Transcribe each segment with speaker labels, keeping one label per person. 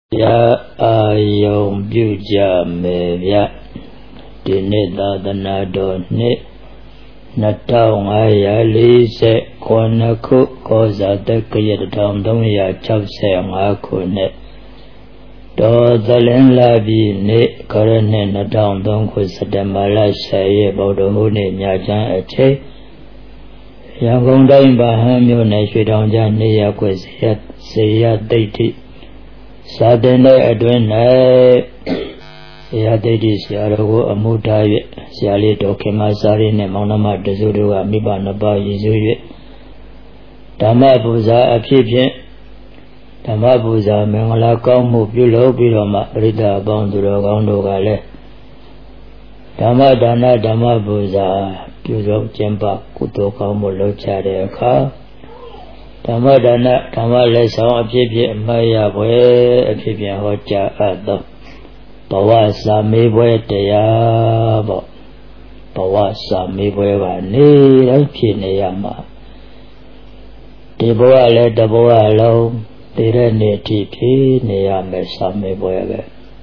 Speaker 1: Ya ayong byuja mevya dinita tanado ni natao ngaya lise konaku koza tekaya tamdong ya chapse ngaku ne do dalen labi ne karane natao dong ko sadamala saye bodohu ne nyachan ache yang kong daim bahan myo ne shwe dong ja ne ya ko seya deitiစာသင်တဲ့အတွင်း၌ဆရာဒိဋ္ဌိဆရာတော်ကိုအမှုထား၍ဆရာလေးတော်ခင်မစားရင်းနဲ့မောင်နှမတစုတို့ကမိဘနှစ်ပါးရည်စူး၍ဓမ္မပူဇာအဖြစ်ဖြင့်ဓမ္မပူဇာမင်္ဂလာကောင်းမှုပြုလုပ်ပြီးတော့မှပရိသတ်အပေါင်းသူတော်ကောင်းတို့ကလည်းဓမ္မဒါနဓမ္မပူဇာပြုလုပ်ကျင့်ပကုသိုလ်ကောင်းမှုလုပ်ကြတဲ့အခါဓမ္မဒါနဓမ္မလက်ဆောင်အဖြစ်ဖြင့်အမှတ်ရပွဲအဖြစ်ဖြင့်ဟောကြားအပ်သောဘဝစာမေးပွဲတရားပေါ့ဘဝစာမေးပွဲကနေတိုင်းဖြစ်နေရမှာဒီဘဝလည်းတဘဝလုံးတည်တဲ့နေ့အထိဖြစ်နေရမယ်စာမေးပွဲပဲ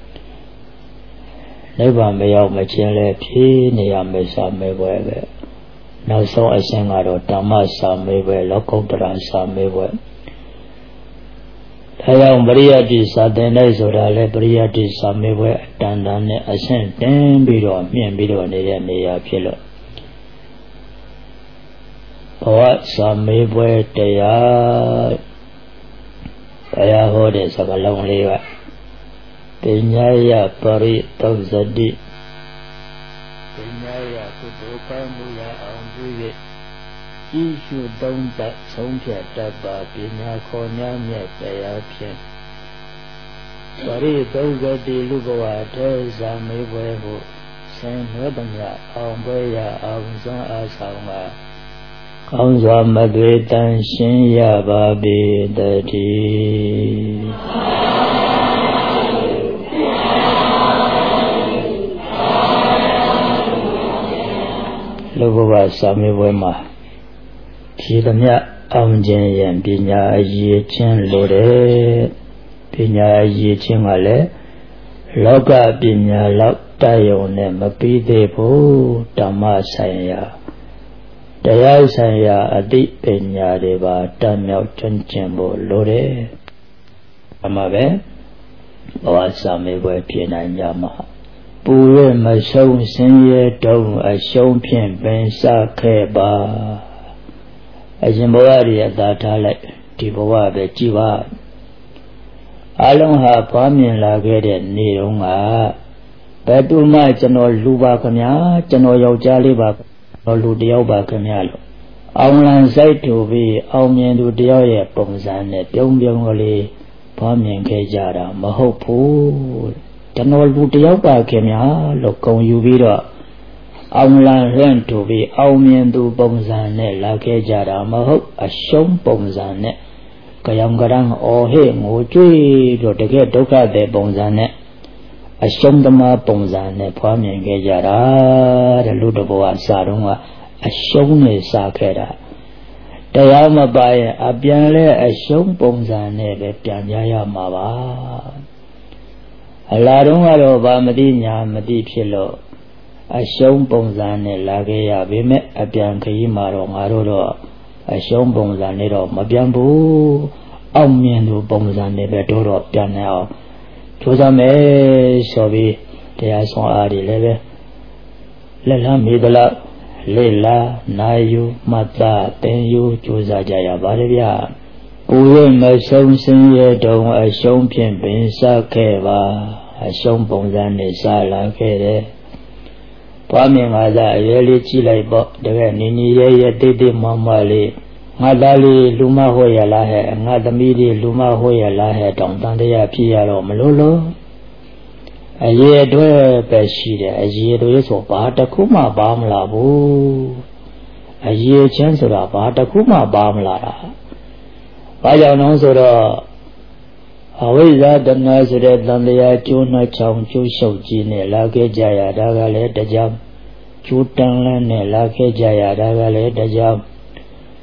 Speaker 1: နိဗ္ဗာန်မရောက်မချင်းလည်းဖြစ်နေရမယ်စာမေးပွဲပဲနောက်ဆုံးအဆင့်ကတော့ဓမ္မစာမေးပွဲလောကုတ္တရာစာမေးပွဲဒါကြောင့်ပရိယတ္တိစာသင်တဲ့ဆိုတာလေပရိယတ္တိစာမေးပွဲအတန်တန်နဲ့အဆင့်တင်ပြီးတော့မြင့်ပြီးတော့နေတဲ့နေရာဖြစ်လို့ဘဝစာမေးပွဲတရားဘုရားဟောတဲ့စကားလုံးလေးကပညာယပရိသုဇတိပညာယကုသိုလ်ကောင်းမှုရအောင်ပြု၍ဤရှုသုံးသပ်ဆုံးဖြတ်တတ်ပါပညာခေါ်များမြတ်တရားဖြင့်ပရိသုဇတိလူဘဝတေဇာမေဘွယ်ဟုဆင်နွယ်သည်အောင်ပွဲရအောင်စွမ်းအားဆောင်ပါကောင်းစွာမသွေတန်ရှင်းရပါပေတည်းလူဘဝစာမေးပွဲမှာဖြေသမျှအောင်ခြင်းရင်ပညာအရေးချင်းလိုတယ်ပညာအရေးချင်းကလည်းလောကပညာလောက်တတ်ရုံနဲ့မပြီးသေးဘူးဓမ္မဆိုင်ရာတရားဆိုင်ရာအသိပညာတွေပါတတ်မြောက်ကျွမ်းကျင်ဖို့လိုတယ်အမှပဲဘဝစာမေးပွဲဖြေနိုင်ကြမှာပူရမဆုံးဆင်းရဲတုံးအရှုံးဖြင့်ပင်စခဲ့ပါအရှင်ဘဝရည်အသာထားလိုက်ဒီဘဝပဲကြည်ပါအလုံးဟာပွားမြင်လာခဲ့တဲ့နေ့တုန်းကဘယ်သူမှကျွန်တော်လူပါခင်ဗျာကျွန်တော်ယောက်ျားလေးပါတော့လူတယောက်ပါခင်ဗျာလို့အောင်လံစိုက်တူပြီးအောင်မြင်သူတယောက်ရဲ့ပုံစံနဲ့ပြုံးပြုံးကလေးပွားမြင်ခဲ့ကြတာမဟုတ်ဘူးကျွန်တော်လူတယောက်ပါခင်ဗျာလို့ဂုဏ်ယူပြီးတော့အောင်လံရန့်တူပြီးအောင်မြင်သူပုံစံနဲ့လာခဲ့ကြတာမဟုတ်အရှုံးပုံစံနဲ့ကြောင်ကရန်အော်ဟဲ့ငိုကြွေးပြီးတကယ်ဒုက္ခတဲ့ပုံစံနဲ့အရှုံးသမားပုံစံနဲ့ဖွားမြင်ခဲ့ကြတာတဲ့လူတစ်ဘဝစာတုန်းကအရှုံးနဲ့စာခဲ့တာတရားမပါရင်အပြန်လဲအရှုံးပုံစံနဲ့ပဲပြန်ကြရမှာပါအလားတုန်းကတော့ဗာမတိညာမတိဖြစ်လို့အရှုံးပုံစံနဲ့လာခဲ့ရပေမဲ့အပြန်ခရီးမှာတော့ငါတို့တော့အရှုံးပုံစံနဲ့တော့မပြန်ဘူးအောင်မြင်သူပုံစံနဲ့ပဲတော့ပြန်နေအောင်ကြိုးစားမယ်ဆိုပြီးတရားဆောင်အားတွေလည်းပဲလက်လမ်းမိသလားလေလာနာယူမတ်တာတင်ယူကြိုးစားကြရပါတယ်ဗျာပူရမဆုံးဆင်းရဲတုံးအရှုံးဖြင့်ပင်စခဲ့ပါအရှုံးပုံစံနဲ့စလာခဲ့တယ်ပွားမြင်ငါသာအရွယ်လေးကြည့်လိုက်ပေါ့တကယ်နီနီရဲရဲတိတ်တိတ်မမလေးငါသားလေးလူမဟောရလားဟဲ့ငါသမီးလေးလူမဟောရလားဟဲ့တောင်တန်တရားဖြစ်ရတော့မလို့လို့အရေးအတွက်ပဲရှိတယ်အရေးတွေဆိုဘာတစ်ခုမှပါမလာဘူးအရေးချင်းဆိုတာဘာတစ်ခုမှပါမလာတာဘာကြောင့်လဲဆိုတော့အဝိဇ္ဇာတဏှာဆိုတဲ့တန်တရားကျိုးနှချောင်ကျိုးရှုပ်ကြီးနဲ့လာခဲ့ကြရတာကလည်းတကြောင်ကျိုးတန်လန်းနဲ့လာခဲ့ကြရတာကလည်းတကြောင်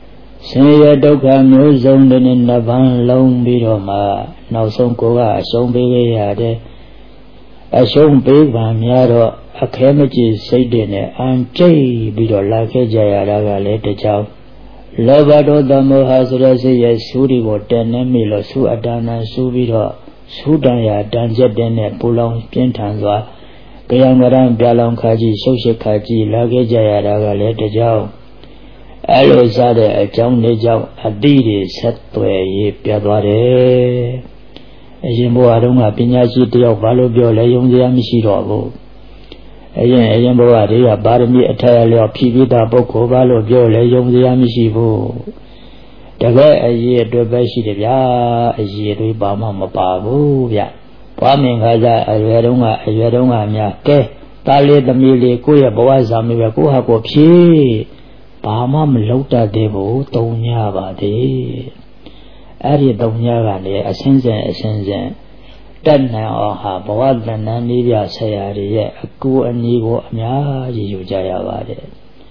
Speaker 1: Sanya Doka Muzon in Navan Long Bidoma, now some Koga, some big yade, a some big one yaro, a chemistry Sadine, and Jay Bido like a Jayaraga later chow. Lovado Damo has Resi, Suri, what ten Milo, Su Adana, Subido, Sudaya, Danjadene, Pulong, Pintanzwa, Gayamaran, Balong Kaji, Social Kaji, Lage Jayaraga later chow. Alo Zade, a John Lejow, a deedy set to a Piadware. A Jimbo Adunga Pinazi of Valobio, Leon the Amishiro. A Jimbo Adia, Barmi, a tile of Pivita Boko, Valobio, Leon the Amishivo. The way a year to Bashi, a year to Bama Mapabu, ya. Paming Gaza, a Yadunga, Yake, Tali the Mili, Kuya Boaz, Amivakuha, Popi. Pamam Lota Devo, Tonya Badi. Ari Donya Gale, Ascension, Dana or Habawad and Nivia Sayari, a good and Nigo Amya, Yujaya Bade.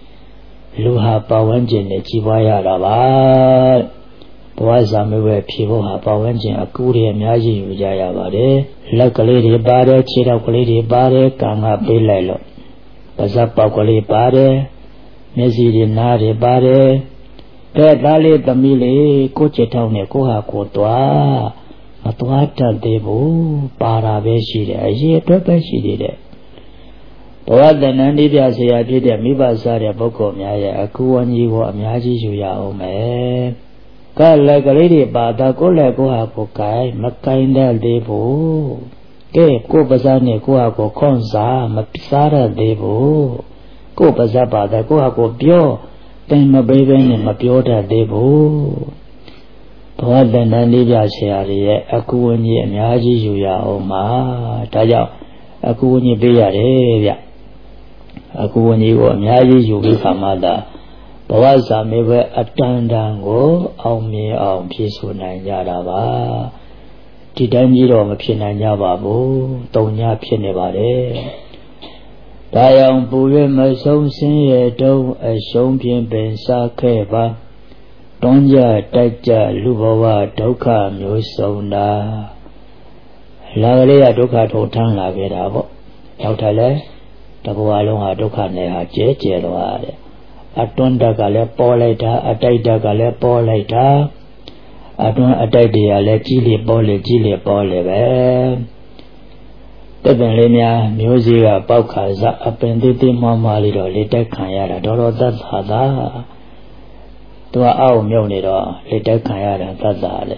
Speaker 1: Luha Pawanjin, the Chivaya Rava. Boazamiwe people have Pawanjin, a good Amyaji Yujaya Bade. Luckily, Bade, Chirakulidi Bade, Kanga Pilelo. Bazapakoli Bade. Messi Nari Bare, Pedale the Mili, Cochetown, Koha Kotoa, Matuata Devo, Parabeshi, a year to Beshi did it. Boad the Nandidia say I did a Mibazar Boko Maya, a Kuani or Miyaji Juya Ome. Call like a lady, but a Gola Goha Pokai, Makainda Devo, Ke Kobazane Koako Konza, Mapisara Devo. Go Bazaba, the Goako Bio, then my baby and my Piota Devo. Boad the Nandidia say a Kuani and Yaji Juya Oma, Taya, a Kuani Bea, a Kuani or Yaji Juka Mada. Boaza may wear a tandango, au me au peaceful Nanyarava. Tidanjiro of Pinanyababo, Tonya Pinevare. Dayang Buye my son say do a son pin ben sakeva. Donja Taja Lubawa Doka Musona Lagarea Doka Totan Lagerabo. Yautale, Tabualonga Doka Neha Jeroade. Atonda Gale Poleta, Ataida Gale Poleta. Aton Atadia Le Gili Bole. The Benlemia, music about Kaza, appended Mamma Lido, Little Kayara, Doro Dazada. To our Muniro, Little Kayara, Dazale.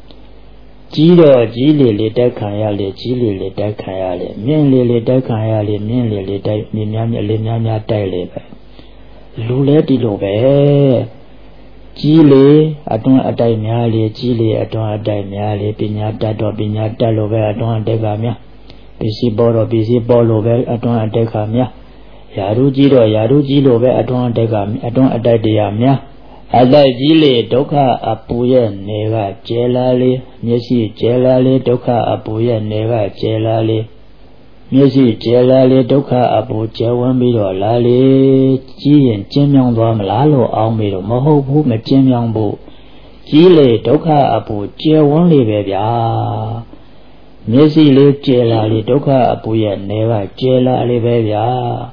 Speaker 1: Gilo, Gili, Little Kayale, Gili, Little Kayale, mainly Little Kayale, mainly Little Minyamia Tele. Lule di Lobe. Gili, Aton Adaimiali, Gili, Aton Adaimiali, Pinyata, Pinyata, Lobe, Aton Degamia. Busy boro, Aton Degamia. Yaruji Lobe, Aton Degam, Aton Adadiamia. Ada Gili, Doka Apuya, Neva, Jelali, Missy Jelali, Doka Apuya, Neva, Jelali. Missy Jelali, Doka Abu Jawamiro, Lali, Ji and Jim Young Lalo, Almiro, Moho, whom a Jim Young Boo. Gili, Doka Abu Jawonli, baby. Missy Liv Jelali, Doka Apuya, Neva, Jelali, baby.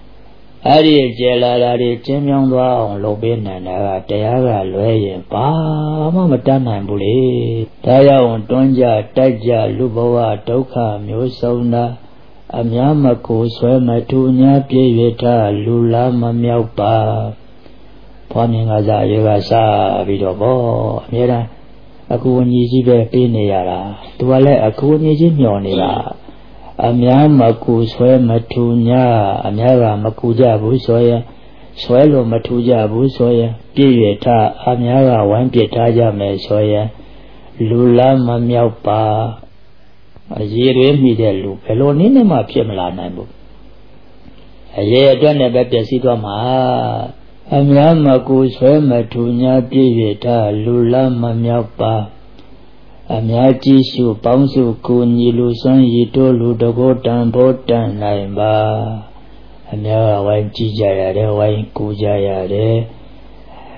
Speaker 1: Ari Jelali, Jim Young Lobin and Teaga, Loy, Mama Dana Bully. Taya on Donja, Taja, Luboa, Doka, Musona. Amyamako swema tunya pieta lula mamyaupa. Pwaming aza yoga sa vidobo. Mira, aku nyijibe pine yara. Tuwale aku nyijimyo nila. Amyamako swema tunya. Amyaga makuja busoya. Swelo matuja busoya. Pieta amyaga wanpieta jame soya. Lula mamyaupa. A year me the loop, alone in a map, Yamlana. A year done a better sidoma. Amyamaku swema tunya piveta, lula mamyapa. Amyachi su bounce kuni lusan yito ludogotan botan naimba. Amya wine chijaya, wine kujaya.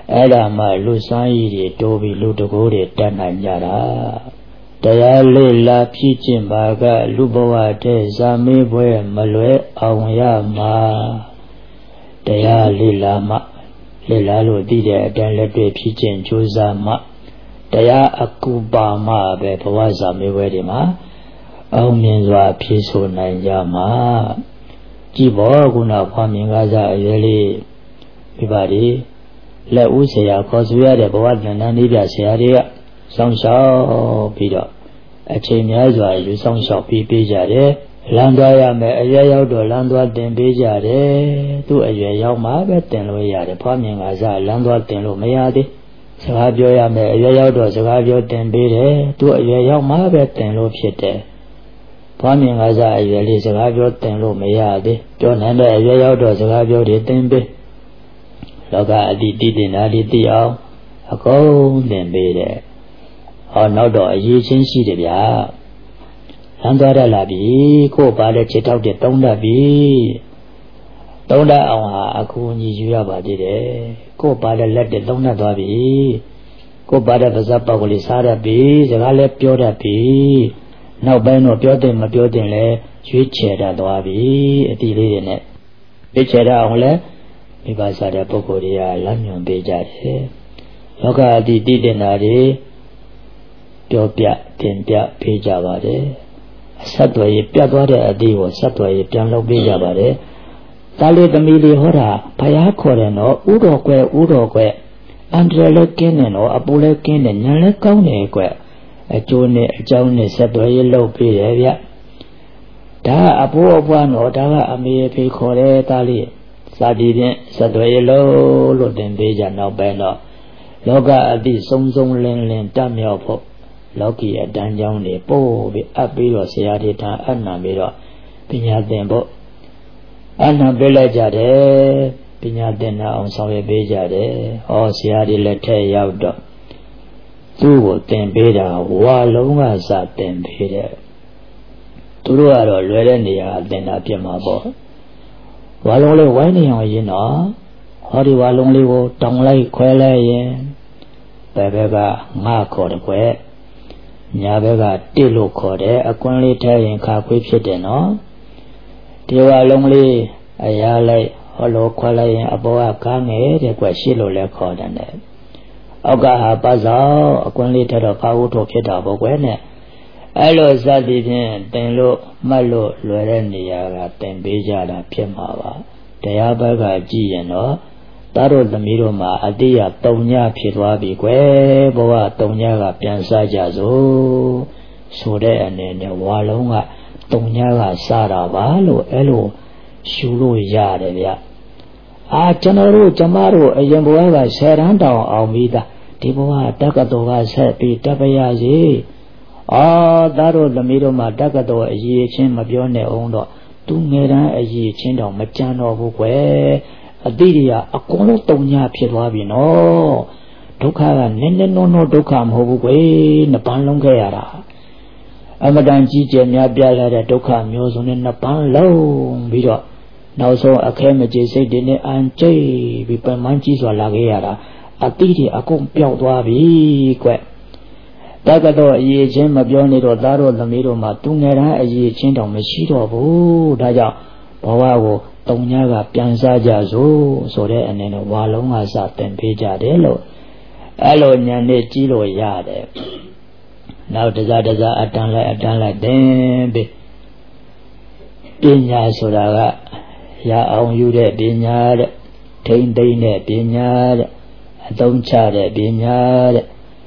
Speaker 1: အဲ့ဒါမှလူစားရည်တွေတိုးပြီးလူတကိုးတွေတတ်နိုင်ကြတာတရားလေးလာဖြစ်ခြင်းပါကလူဘဝတည်းဇာမေးပွဲမလွဲအောင်ရမှာတရားလေးလာမှလေးလာလို့သိတဲ့အတိုင်းလက်တွေ့ဖြစ်ခြင်းကြိုးစားမှတရားအကူပါမှပဲဘဝဇာမေးပွဲတွေမှာအောင်မြင်စွာဖြည့်ဆို့နိုင်ကြမှာကြည့်ဖို့ခုနဖွားမြင်ကားစားအရွယ်လေးပြပါလေလက်ဦးဆရာခေါ်ဆိုရတဲ့ဘဝတဏ္ဍာနည်းပြဆရာတွေကစောင့်ရှောက်ပြီးတော့အချိန်များစွာယူဆောင်ရှောက်ပြီးပေးကြတယ်လမ်းသွားရမယ်အရွယ်ရောက်တော့လမ်းသွားတင်ပေးကြတယ်သူ့အရွယ်ရောက်မှပဲတင်လို့ရတယ်ဖွားမြင်ကားစားလမ်းသွားတင်လို့မရသေးစကားပြောရမယ်အရွယ်ရောက်တော့စကားပြောတင်ပေးတယ်သူ့အရွယ်ရောက်မှပဲတင်လို့ဖြစ်တယ်ဖွားမြင်ကားစားအရွယ်လေးစကားပြောတင်လို့မရသေးပြောနိုင်တဲ့အရွယ်ရောက်တော့စကားပြောတွေတင်ပေးလောကအတိတိတင်တာဒီသိအောင်အကုန်သင်ပေးတယ်ဟောနောက်တော့အရေးချင်းရှိတယ်ဗျာလမ်းသွားရလာပြီကို့ပါတဲ့ခြေထောက်တွေတုံးတတ်ပြီတုံးတတ်အောင်ဟာအကူအညီယူရပါသေးတယ်ကို့ပါတဲ့လက်တွေတုံးတတ်သွားပြီကို့ပါတဲ့ပါးစပ်ပေါက်ကလေးစားတတ်ပြီစကားလည်းပြောတတ်ပြီနောက်ပိုင်းတော့ပြောတဲ့မပြောတဲ့လဲရွေးချယ်တတ်သွားပြီအတိလေးတွေနဲ့ရွေးချယ်တတ်အောင်လဲမိဘစားတဲ့ပုဂ္ဂိုလ်တွေကလမ်းညွှန်ပေးကြတယ်လောကအတိတိတင်တာတွေပြောပြတင်ပြပေးကြပါတယ်ဆက်သွယ်ရေးပြတ်သွားတဲ့အတိကိုဆက်သွယ်ရေးပြန်လုပ်ပေးကြပါတယ်တာလီသမီးလေးဟောတာဘုရားခေါ်တယ်နော်ဥတော်ကွယ်အန္တရာယ်လည်းကင်းတယ်နော်အပူလည်းကင်းတယ်ညာလည်းကောင်းတယ်ကွအကျိုးနဲ့အကြောင်းနဲ့ဆက်သွယ်ရေးလုပ်ပေးတယ်ဗျဒါအဖိုးအဖွားနော်ဒါကအမေဖေခေါ်တယ်တာလီစာတီဖြင့်ဆက်သွယ်ရေးလို့တင်ပေးကြနောက်ပိုင်းတော့လောကအတိစုံစုံလင်းလင်းတတ်မြောက်ဖို့လောကီအတန်းကြောင်းတွေပို့ပြီးအပ်ပြီးတော့ဆရာတွေထံအနံပြီးတော့ပညာသင်ဖို့အနံပေးလိုက်ကြတယ်ပညာသင်အောင်ဆောင်ရွက်ပေးကြတယ်ဟောဆရာတွေလက်ထက်ရောက်တော့သူ့ကိုသင်ပေးတာဝါလုံးကစသင်ပေးတယ်သူတို့ကတော့လွယ်တဲ့နေရာသင်တာပြမှာပေါ့ဝါလုံးလေးဝိုင်းနေအောင်ရင်တော့ဟောဒီဝါလုံးလေးကိုတောင်လိုက်ခွဲလိုက်ရင်ဘယ်ဘက်ကငါခေါ်တယ်ကွယ်ညာဘက်ကတိလို့ခေါ်တယ်အကွန်းလေးထဲရင်ခါခွေးဖြစ်တယ်နော်ဒီဝါလုံးလေးအရာလိုက်ဟောလို့ခွဲလိုက်ရင်အပေါ်ကကားငယ်တဲ့ကွယ်ရှစ်လို့လည်းခေါ်တယ်နဲ့အောက်ကဟာပတ်စောက်အကွန်းလေးထဲတော့ကားဦးထုတ်ဖြစ်တာပေါ့ကွယ်နဲ့အဲ့လိုစသည်ဖြင့်တင်လို့မှတ်လို့လွယ်တဲ့နေရာကတင်ပေးကြတာဖြစ်မှာပါတရားဘက်ကကြည့်ရင်တော့သားတို့သမီးတို့မှာအတိယတုံညဖြစ်သွားပြီကွယ်ဘဝတုံညကပြန်စားကြစို့ဆိုတဲ့အနေနဲ့ဝါလုံးကတုံညကစားတာပါလို့အဲ့လိုရှုလို့ရတယ်ဗျကျွန်တော်တို့ကျမတို့အရင်ဘဝက10တန်းတောင်အောင်ပြီးသားဒီဘဝတက္ကသိုလ်ကဆက်ပြီးတပရစီသားတို့သမီးတို့မှာတက္ကသိုလ်အရေးချင်းမပြောနဲ့အောင်တော့သူငယ်တန်းအရေးချင်းတော့မကြံတော့ဘူးကွယ်အတိတွေကအကုန်လုံးတုံညာဖြစ်သွားပြီနော်ဒုက္ခကနည်းနည်းနောဒုက္ခမဟုတ်ဘူးကွယ်နှစ်ပန်းလုံးခဲ့ရတာအမတန်ကြီးကျယ်များပြားလာတဲ့ဒုက္ခမျိုးစုံနဲ့နှစ်ပန်းလုံးပြီးတော့နောက်ဆုံးအခဲမကြေစိတ်တွေနဲ့အန်ကျိတ်ပြီးပင်မကြီးစွာလာခဲ့ရတာအတိတွေအကုန်ပျောက်သွားပြီကွယ်တက္ကသိုလ်အရေးချင်းမပြောနေတော့သားတို့သမီးတို့မှာသူငယ်တန်းအရေးချင်းတောင်မရှိတော့ဘူးဒါကြောင့်ဘဝကိုတုံညာကပြန်စားကြစို့ဆိုတဲ့အနေနဲ့ဝါလုံးကစတင်ပေးကြတယ်လို့အဲ့လိုညာနဲ့ကြီးလို့ရတယ်နောက်တစားအတန်းလိုက်တင်ပြီးပညာဆိုတာကရအောင်ယူတဲ့ပညာတဲ့ထိမ့်သိမ့်တဲ့ပညာတဲ့အသုံးချတဲ့ပညာတဲ့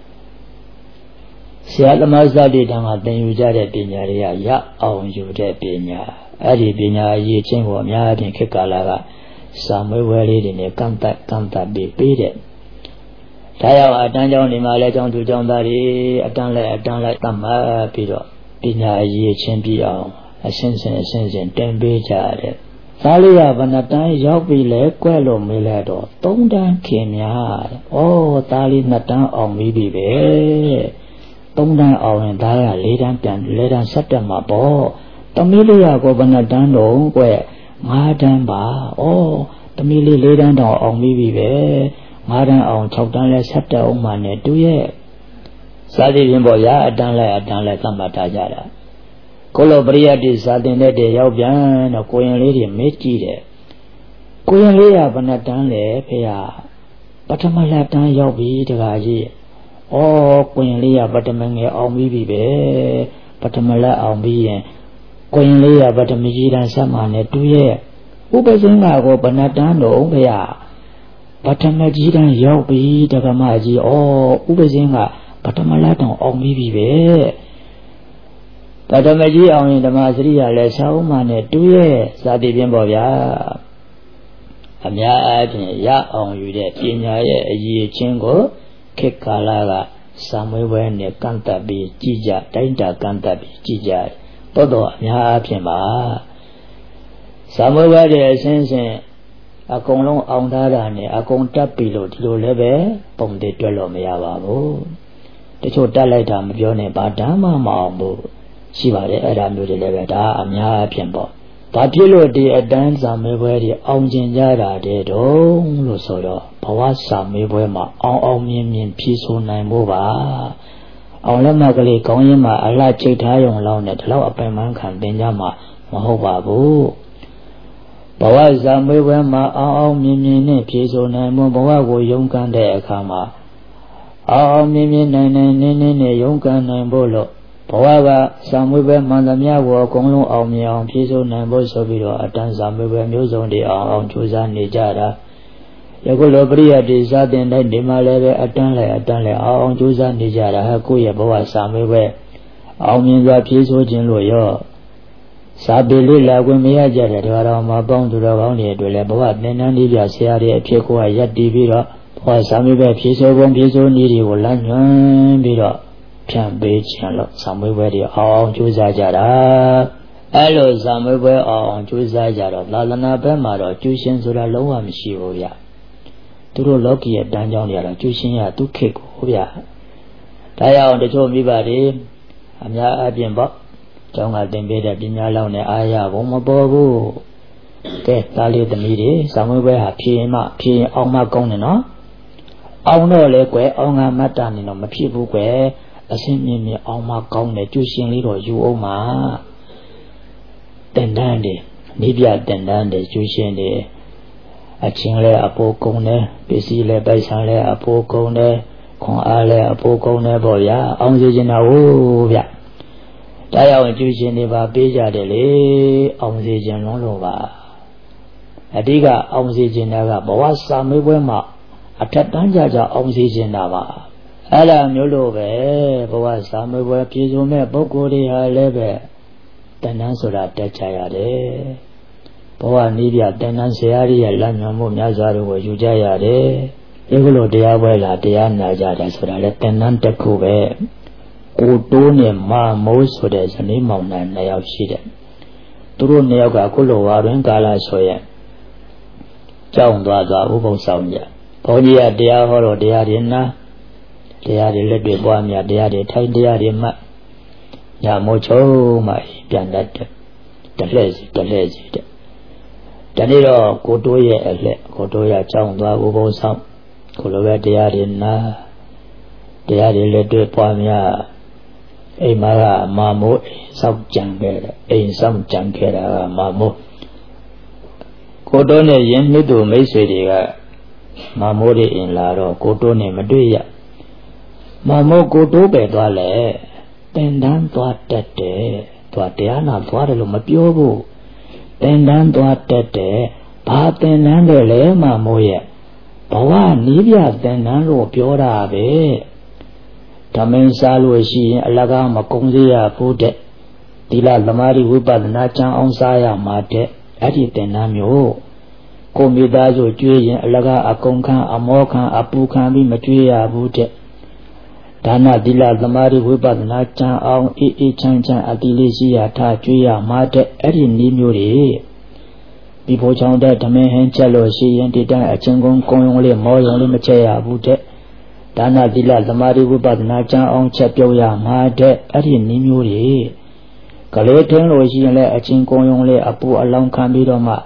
Speaker 1: ဆရာသမားစတဲ့တန်းကသင်ယူကြတဲ့ပညာတွေကရအောင်ယူတဲ့ပညာအဲ့ဒီပညာအရေးချင်းကိုအများအပြားခေတ်ကာလကစာမွေးဝဲလေးတွေနဲ့ကန့်တတ်ပေးတဲ့ဒါရောက်အတန်းကျောင်းဒီမှာလဲကျောင်းသူကျောင်းသားတွေအတန်းလိုက်သတ်မှတ်ပြီးတော့ပညာအရေးချင်းပြီးအောင်အစဉ်စဉ်တင်ပေးကြတယ်သားလေးကဘဏ္ဍတန်းရောက်ပြီလဲကွဲလို့မေးလိုက်တော့3တန်းခင်များတဲ့သားလေး2တန်းအောင်ပြီပဲ3တန်းအောင်ရင်သားက4တန်းပြန်4တန်းဆက်တက်မှာပေါ့သမီးလေးကိုဘဏ္ဍတန်းတော့ကွ5တန်းပါသမီးလေး4တန်းတော့အောင်ပြီပဲ 5တန်းအောင်6တန်းလဲ7တန်းအောင်မှနဲ့တူရဲ့စာသည်ဖြင့်ပေါ့ရာအတန်းလိုက်သတ်မှတ်ထားကြတာကိုလိုပရိယတ်တိစာသင်တဲ့ရောက်ပြန်တော့ကိုရင်လေးတွေမေးကြည့်တယ်ကိုရင်လေးကဘယ်နှတန်းလဲဖေဟာပထမလက်တန်းရောက်ပြီတခါကြီးဩကိုရင်လေးကပထမငယ်အောင်ပြီးပြီပဲပထမလက်အောင်ပြီးရင်ကိုရင်လေးကပထမကြီးတန်းဆက်မှနဲ့တူရဲ့ဥပဇင်းကကိုဘယ်နှတန်းတော့ဖေဟာပထမကြီးတန်းရောက်ပြီတက္ကမကြီးဥပဇင်းကပထမလက်တောင်အောင်ပြီးပြီပဲပထမကြီးအောင်ရင်ဓမ္မစရိယာလည်းဆောင်းမှနဲ့တူရဲ့စာတိပြင်းပေါ့ဗျာအများအားဖြင့်ရအောင်ယူတဲ့ပညာရဲ့အရေးချင်းကိုခေတ်ကာလကစာမွေးပွဲနဲ့ကန့်သက်ပြီးကြည်ကြတိုင်းတာကန့်သက်ပြီးကြည်ကြတော့အများအားဖြင့်ပါစာမွေးပွဲတဲ့အစဉ်စဉ်အကုန်လုံးအောင်ထားတာနဲ့အကုန်တက်ပြီလို့ဒီလိုလည်းပဲပုံသေးတွက်လို့မရပါဘူးတချို့တက်လိုက်တာမပြောနဲ့ဘာဓမ္မမအောင်ဘူးရှိပါတယ်အဲ့ဒါမျိုးတွေလည်းပဲဒါအများအဖြစ်ပေါ့ဘာဖြစ်လို့ဒီအတန်းစာမေးပွဲတွေအောင်ကျင်ကြတာတဲ့တုံးလို့ဆိုတော့ဘဝစာမေးပွဲမှာအောင်မြင်ဖြေဆိုနိုင်ဖို့ပါအောင်လက်မှတ်ကလေးကောင်းရင်မှအလှချိတ်ထားရုံလောက်နဲ့ဒီလောက်အပင်ပန်းခံတင်ကြမှာမဟုတ်ပါဘူးဘဝဇာမေးပွဲမှာအောင်မြင်နဲ့ဖြေဆိုနိုင်မှုဘဝကိုယုံကန်းတဲ့အခါမှာအောင်မြင်နိုင်နဲ့ယုံကန်းနိုင်ဖို့လို့ဘဝကဇာမေးပွဲမှန်သမျှကိုအကုန်လုံးအောင်မြင်အောင်ဖြေဆိုနိုင်ဖို့ဆိုပြီးတော့အတန်းဇာမေးပွဲမျိုးစုံတွေအောင်ကြိုးစားနေကြတာယခုလိုပရိယတ်တိစတင်တဲ့ဒီမှာလည်းပဲအတန်းလိုက်အောင်ကြိုးစားနေကြတာကိုယ့်ရဲ့ဘဝဇာမေးပွဲအောင်မြင်စွာဖြေဆိုခြင်းလို့ရောစာပေလေးလာခွင့်မရကြတဲ့တော်မှာပေါင်းသူတော်ကောင်းတွေအတွက်လည်းဘဝသင်တန်းလေးပြဆရာတွေအဖြစ်ကိုရပ်တည်ပြီးတော့ဘဝစာမေးပွဲဖြေဆိုပုံဖြေဆိုနည်းတွေကိုလမ်းညွှန်ပြီးတော့ဖြန့်ပေးခြင်းလို့စာမေးပွဲတွေအောင်ကြိုးစားကြတာအဲ့လိုစာမေးပွဲအောင်ကြိုးစားကြတော့သာသနာ့ဘက်မှာတော့ကျူရှင်ဆိုတာလုံးဝမရှိဘူးဗျသူတို့လောကီရဲ့တန်းကြောင်းတွေကတော့ကျူရှင်ရဒုက္ခကိုဗျဒါကြောင့်တချို့မိဘတွေအများအပြားပေါ့ကျောင်းကသင်ပေးတဲ့ပညာလောက်နဲ့အားရဖို့မပေါ်ဘူးကဲသားလေးသမီးတွေစာမေးပွဲဟာဖြေရင်အောင်မှကောင်းတယ်နော်အောင်တော့လေကွယ်အောင်ကမတ်တာနေတော့မဖြစ်ဘူးကွယ်အစင်းမြင့်အောင်မှကောင်းတယ်ကျူရှင်လေးတော့ယူအောင်မှာတင်တန်းတယ်နိပြတင်တန်းတယ်ကျူရှင်တယ်အချင်းလဲအပိုးကုန်တယ်ပစ္စည်းလဲပိုက်ဆံလဲအပိုးကုန်တယ်ခွန်အားလဲအပိုးကုန်တယ်ပေါ့ဗျာအောင်စီချင်တာဟုတ်ဗျဒါကြောင့်ကျူရှင်တွေပါပေးကြတယ်လေအောင်စီချင်လုံးလို့ပါအဓိကအောင်စီချင်တာကဘဝစာမေးပွဲမှာအထက်တန်းကြအောင်စီချင်တာပါအဲ့ဒါမျိုးလို့ပဲဘဝစာမေးပွဲပြည်စုံမဲ့ပုဂ္ဂိုလ်တွေဟာလည်းပဲတဏ္ဍဆိုတာတက်ချရတယ်ဘဝနည်းပြတဏ္ဍဆရာကြီးရဲ့လမ်းညွှန်မှုများစွာတို့ကိုယူကြရတယ်ဒီလိုတရားပွဲလာတရားနာကြတယ်ဆိုတာလည်းတဏ္ဍတစ်ခုပဲကိုတိုးနဲ့မမိုးဆိုတဲ့ဇနီးမောင်နှံ2ယောက်ရှိတယ်သူတို့2ယောက်ကခုလိုဝါတွင်ကာလဆိုရင်ကြောင်းသွားဥပုသ်ဆောင်ကြဘုန်းကြီးကတရားဟောတော့တရားတွေနာတရားတွေလက်တွေပွားများတရားတွေထိုင်တရားတွေမှညမိုးချုံမှပြန်တတ်တယ်တလှည့်စီတဲ့ဒီနေ့တော့ကိုတိုးရဲ့အလှကိုတိုးရကြောင်းသွားဥပုသ်ဆောင်ခုလိုပဲတရားတွေနာတရားတွေလက်တွေပွားများအိမ်မှာကမာမိုးစောက်ကြံခဲ့တယ်အိမ်စောက်ကြံခဲ့တာကမာမိုးကိုတိုးနဲ့ယင်းနှစ်သူမိတ်ဆွေတွေကမာမိုးတွေအိမ်လာတော့ကိုတိုးနဲ့မတွေ့ရမာမိုးကိုတိုးပဲသွားလဲတင်တန်းသွားတက်တယ်သွားတရားနာသွားတယ်လို့မပြောဘူးတင်တန်းသွားတက်တယ်ဘာတင်တန်းတယ်လဲမာမိုးရဲ့ဘဝနီးပြတင်တန်းလို့ပြောတာပဲဓမင်းစားလို့ရှိရင်အလကားမကုံစေရဘူးတဲ့သီလသမာဓိဝိပဿနာကျမ်းအောင်စားရမှာတဲ့အဲ့ဒီတင်တန်းမျိုးကိုမိသားစုကျွေးရင်အလကားအကုန်ခံအမောခံအပူခံပြီးမကျွေးရဘူးတဲ့ဒါနသီလသမာဓိဝိပဿနာကျမ်းအောင်အေးချမ်းအတိလေးရှိရထားကျွေးရမှာတဲ့အဲ့ဒီနည်းမျိုးတွေဒီဘိုးချောင်းတဲ့ဓမင်းဟင်းချက်လို့ရှိရင်ဒီတိုင်းအချင်းကုန်းကုံယုံလေးမောယုံလေးမချက်ရဘူးတဲ့ဒါနသီလသမာဓိဝိပဿနာကျမ်းအောင်ချက်ပြုတ်ရမှာတဲ့အဲ့ဒီနည်းမျိုးတွေကလေးထင်းလို့ရှိရင်လည်းအချင်းကုံယုံလေးအပူအလောင်းခံပြီးတော့မှ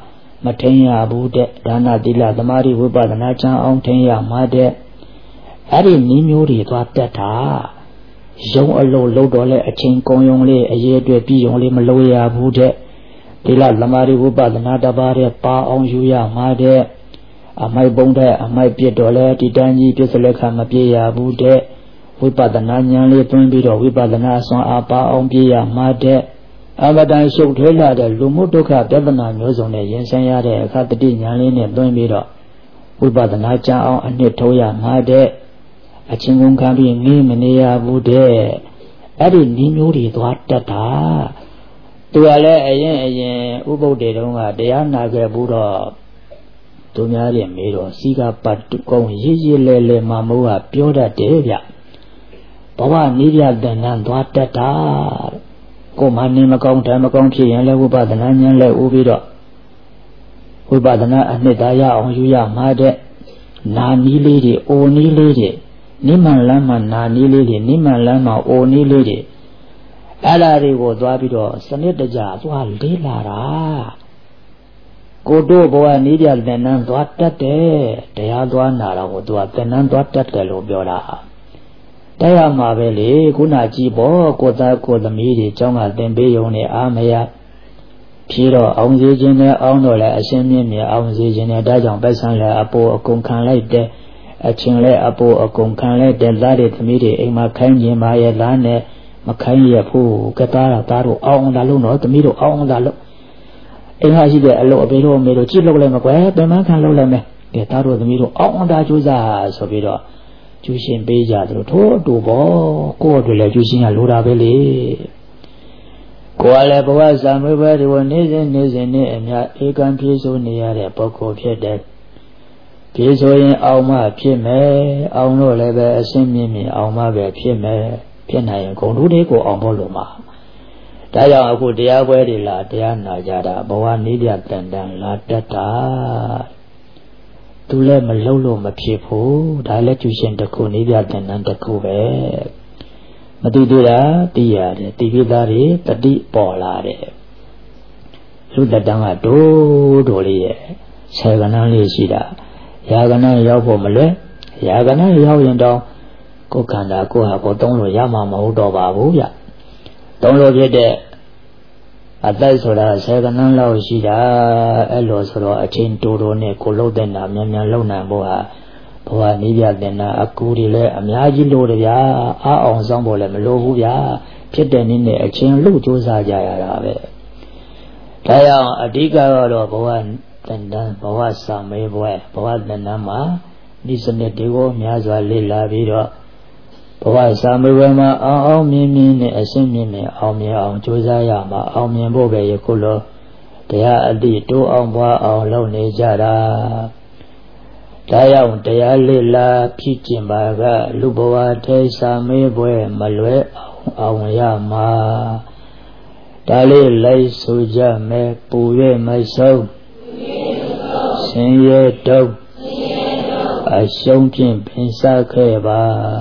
Speaker 1: မထင်ရဘူးတဲ့ဒါနသီလသမာဓိဝိပဿနာချမ်းအောင်ထင်ရမှာတဲ့အဲ့ဒီနည်းမျိုးတွေသွားတက်တာယုံအလုံးလုံးတော့လဲအချင်းကုံယုံလေးအရေးအတွက်ပြည်ယုံလေးမလို့ရဘူးတဲ့သီလသမာဓိဝိပဿနာတပါးတဲ့ပါအောင်ယူရမှာတဲ့အမိုက်ပုံတဲ့အမိုက်ပြစ်တော့လဲဒီတန်းကြီးပြစ်စလက်ခမပြေရဘူးတဲ့ဝိပဿနာဉာဏ်လေးသွင်းပြီးတော့ဝိပဿနာဆွမ်းအားပါအောင်ပြေရမှာတဲ့အဘတိုင်းရှုပ်ထွေးလာတဲ့လူမှုဒုက္ခပြဿနာမျိုးစုံနဲ့ရင်ဆိုင်ရတဲ့အခါတတိဉာဏ်လေးနဲ့သွင်းပြီးတော့ဝိပဿနာကြအောင်အနှစ်ထိုးရမှာတဲ့အချင်းကုန်ခံပြီးငေးမနေရဘူးတဲ့အဲ့ဒီနည်းမျိုးတွေသွားတက်တာသူကလည်းအရင်ဥပုပ်တေတုန်းကတရားနာခဲ့ဘူးတော့သူများတွေမေးတော့စီကပတ်ကုံရေးရေးလဲလဲမမိုးကပြောတတ်တယ်ဗျဘဝနိဗျတန်တသွားတက်တာကိုမနေမကောင်းတယ်မကောင်းဖြစ်ရင်လည်းဝိပဿနာဉာဏ်လည်းဥပြီးတော့ဝိပဿနာအနှစ်သာရအောင်ယူရမှာတဲ့နာနီးလေးတွေအိုနီးလေးတွေနိမန်လမ်းမှာနာနီးလေးတွေနိမန်လမ်းမှာအိုနီးလေးတွေအဲ့ဒါတွေကိုသွားပြီးတော့စနစ်တကျသွားလေးလာတာကိုတို့ဘဝနိဗျတန်တသွားတက်တယ်တရားသွားနာတော့ကိုသူကတန်တသွားတက်တယ်လို့ပြောတာတရားမှာပဲလေခုနကြည့်ပေါ့ကိုသားကိုသမီးတွေကျောင်းကသင်ပေးရုံနဲ့အားမရဖြေတော့အောင်စေခြင်းနဲ့အောင်တော့လဲအရှင်းမြင့်မြတ်အောင်စေခြင်းနဲ့ဒါကြောင့်ပိုက်ဆံလဲအပိုးအကုန်ခံလိုက်တဲ့အချင်းလဲအပိုးအကုန်ခံလိုက်တဲ့သားတွေသမီးတွေအိမ်မှာခိုင်းခြင်းပါရဲ့သားနဲ့မခိုင်းရဘူးကသားတို့အောင်လာလို့တော့သမီးတို့အောင်လာလို့အိမ်ဟာရှိတဲ့အလုပ်အပေတို့အမေတို့ကြည့်လို့လည်းမကွယ်ပင်မခံလို့လည်းမယ်ကဲသားတို့သမီးတို့အောင်တာကြိုးစားဆိုပြီးတော့ကျူရှင်ပေးကြတယ်ထို့အတူပေါ့ကိုယ့်အတွက်လည်းကျူရှင်ကလိုတာပဲလေကိုယ်ကလည်းဘဝဇာမွေးပွဲတွေနေစဉ်နဲ့အများဧကံပြေဆိုနေရတဲ့ပုဂ္ဂိုလ်ဖြစ်တဲ့ပြေဆိုရင်အောင်မှဖြစ်မယ်အောင်လို့လည်းပဲအရှင်းမြင့်မြင့်အောင်မှပဲဖြစ်မယ်ဖြစ်နိုင်ရင်ဂုဏ်ထူးတွေကိုအောင်ဖို့လိုမှာဒါကြောင့်အခုတရားပွဲတွေလာတရားနာကြတာဘဝနိဒယတန်တန်လာတတ်တာသူလည်းမလုံးလို့မဖြစ်ဘူးဒါလည်းကျူရှင်တစ်ခုနိဒယတန်တန်တစ်ခုပဲမသိသေးတာသိရတယ်သိပြီးသားတွေတတိပေါ်လာတယ်လူတတန်းကဒိုးလေးရဲ့ဆယ်ကဏ္ဍလေးရှိတာရာကဏ္ဍရောက်ဖို့မလွယ်ရာကဏ္ဍရောက်ရင်တော့ကိုယ်ခန္ဓာကိုယ်ဟာကိုယ်သုံးလို့ရမှာမဟုတ်တော့ပါဘူးဗျသုံးလို့ဖြစ်တဲ့အသက်ဆိုတာဆယ်ကဏ္ဍလောက်ရှိတာအဲ့လိုဆိုတော့အချင်းတိုးနဲ့ကိုလှုပ်တဲ့နာမြန်လှုပ်နိုင်ဖို့ဟာဘဝနိဗျတင်နာအကူတွေလည်းအများကြီးလို့တဗျာအားအောင်ဆောင်ဖို့လည်းမလိုဘူးဗျာဖြစ်တဲ့နည်းနဲ့အချင်းလှုပ်ကြိုးစားကြရတာပဲဒါကြောင့်အဓိကတော့ဘဝတန်တန်ဘဝစာမေးပွဲဘဝတန်တန်မှာဒီစနစ်တွေကိုများစွာလေ့လာပြီးတော့ဘဝစာမေးပွဲမှာအောင်မြင်နဲ့အရှင်းမြင့်နဲ့အောင်မြင်အောင်ကြိုးစားရမှာအောင်မြင်ဖို့ပဲယခုလိုတရားအတိတိုးအောင်ပွားအောင်လုပ်နေကြတာဒါကြောင့်တရားလေ့လာဖြစ်ကျင်ပါကလူဘဝထဲစာမေးပွဲမလွဲအောင်ရမှာဒါလေးလိုက်ဆိုကြမယ်ပူ၍မဆုံးဆင်းရဲတုံးအရှုံးဖြင့်ပင်စားခဲ့ပါ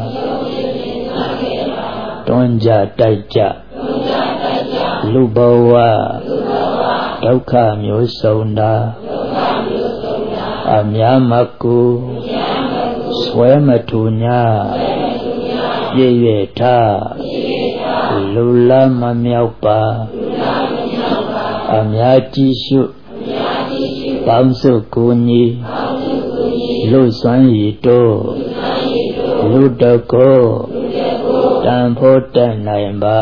Speaker 1: တွန်းကြတိုက်ကြလူဘဝဒုက္ခမျိုးစုံတာအများမကူဆွဲမထူညာပြည့်ရထားလူလာမမြောက်ပါအများကြည့်ရှုပေါင်းစုကူညီလူစွမ်းရည်တို့လူတကောတန်ဖို့တတ်နိုင်ပါ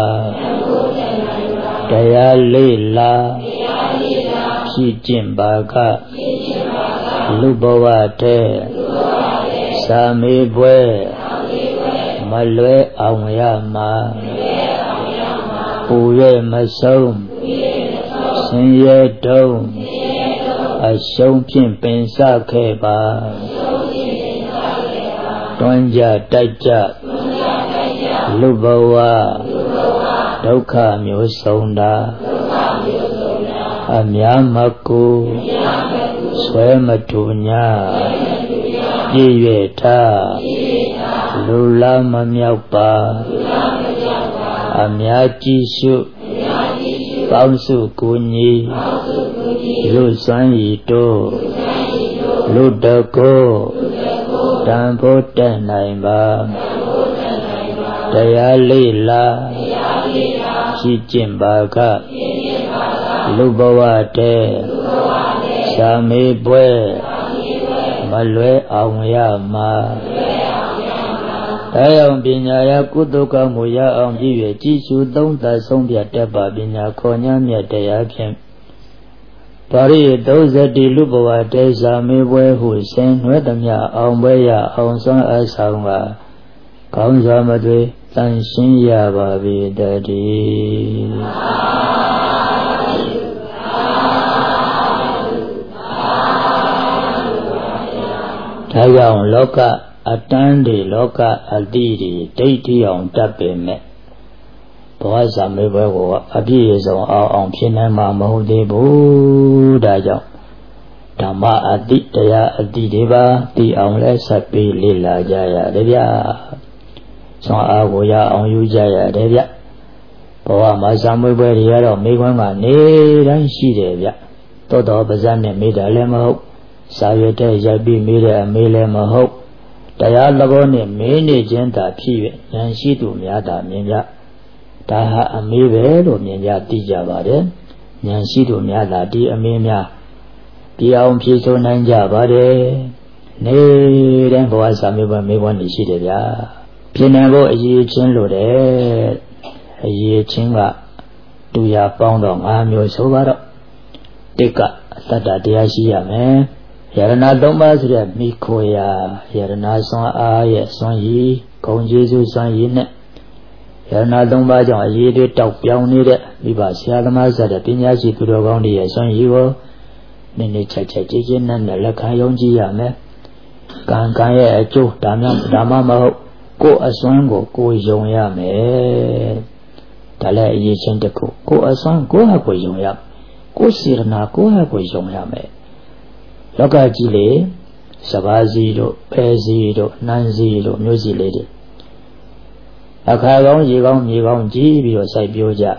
Speaker 1: တရားလေးလာဖြစ်ကျင့်ပါကလူဘဝတဲ့စာမေးပွဲမလွဲအောင်ရမှာပူရဲမဆုံးဆင်းရဲတုံးအရှုံးဖြင့်ပင်စခဲ့ပါတွန်းကြတိုက်ကြလူဘဝဒုက္ခမျိုးစုံတာအများမကူဆွဲမထူညာပြည့်ရထားလူလာမမြောက်ပါအများကြည့်ရှုပပေါင်းစုကူညီလူစွမ်းရည်တို့လူတကောတန်ဖို့တက်နိုင်ပါတရားလေးလာရှိကျင့်ပါကလူဘဝတဲ့သာမေပွဲမလွဲအောင်ရမှာတရားပညာရကုသကမှုရအောင်ပြည့်ရကြည်စုသုံးသဆုံးပြတတ်ပါပညာခေါ်ညမြတ်တရားဖြင့်ပါရိ30လူဘဝတေဇာမေပွဲဟုဆင်နွဲ့သမျှအောင်ပွဲရအောင်စွမ်းအဆောင်ကကောင်းစွာမသွေတန်ရှင်းရပါပေတည်းဒါကြောင့်လောကအတန်းတွေလောကအတိတွေဒိဋ္ဌိအောင်တတ်ပေမဲ့ဘဝဇာမေဘကိုအပြည့်အစုံအောင်ဖြစ်နိုင်မှာမဟုတ်သေးဘူးဒါကြောင့်ဓမ္မအတိတရားအတိတွေပါသိအောင်လဲဆက်ပြီးလေ့လာကြရတယ်ဗျာဆွမ်းအားကိုရအောင်ယူကြရတယ်ဗျဘဝမှာဇာမေဘတွေကတော့မိခွန်းကနေတိုင်းရှိတယ်ဗျတောတော်ပါဇက်နဲ့မိတာလည်းမဟုတ်စာရွက်တဲ့ရိုက်ပြီးမိတဲ့အမေလည်းမဟုတ်တရားသဘောနဲ့မင်းနေခြင်းသာဖြစ်၍ဉာဏ်ရှိသူများသာမြင်ကြဒါဟာအမေပဲလို့မြင်ကြသိကြပါတယ်ဉာဏ်ရှိသူများသာဒီအမေများဒီအောင်ဖြေဆိုနိုင်ကြပါတယ်နေတဲ့ဘဝစာမေဘမေဘနေရှိတယ်ဗျာပြင်နိုင်ဖို့အရေးချင်းလို့တဲ့အရေးချင်းကတူရပေါင်းတော့၅မျိုးဆိုပါတော့တိတ်ကအတ္တတရားရှိရမယ်ယရဏ၃ပါးဆိုတဲ့မိခိုရာယရဏစွမ်းအားရဲ့စွမ်းရည်ဂုဏ်ကျေးဇူးစွမ်းရည်နဲ့ယရဏ၃ပါးကြောင့်အရေးတွေတောက်ပြောင်းနေတဲ့မိဘဆရာသမားဆိုတဲ့ပညာရှိသူတော်ကောင်းတွေရဲ့စွမ်းရည်ကိုနည်းနည်းချက်ချက်ကြည်ကျင်းနဲ့လက်ခံယုံကြည်ရမယ်ကံရဲ့အကျိုးဒါမှမဟုတ်ကိုယ်အစွမ်းကိုကိုယ်ယုံရမယ်ဒါလည်းအရေးချင်းတစ်ခုကိုယ်အစွမ်းကိုယ်ဟာကိုယ်ယုံရကိုယ်စေရနာကိုယ်ဟာကိုယ်ယုံရမယ်လောကကြီးလေစပါးစီတို့ပဲစီတို့နှမ်းစီတို့မျိုးစီလေးတွေအခါကောင်းရေကောင်းမြေကောင်းကြီးပြီးတော့စိုက်ပျိုးကြ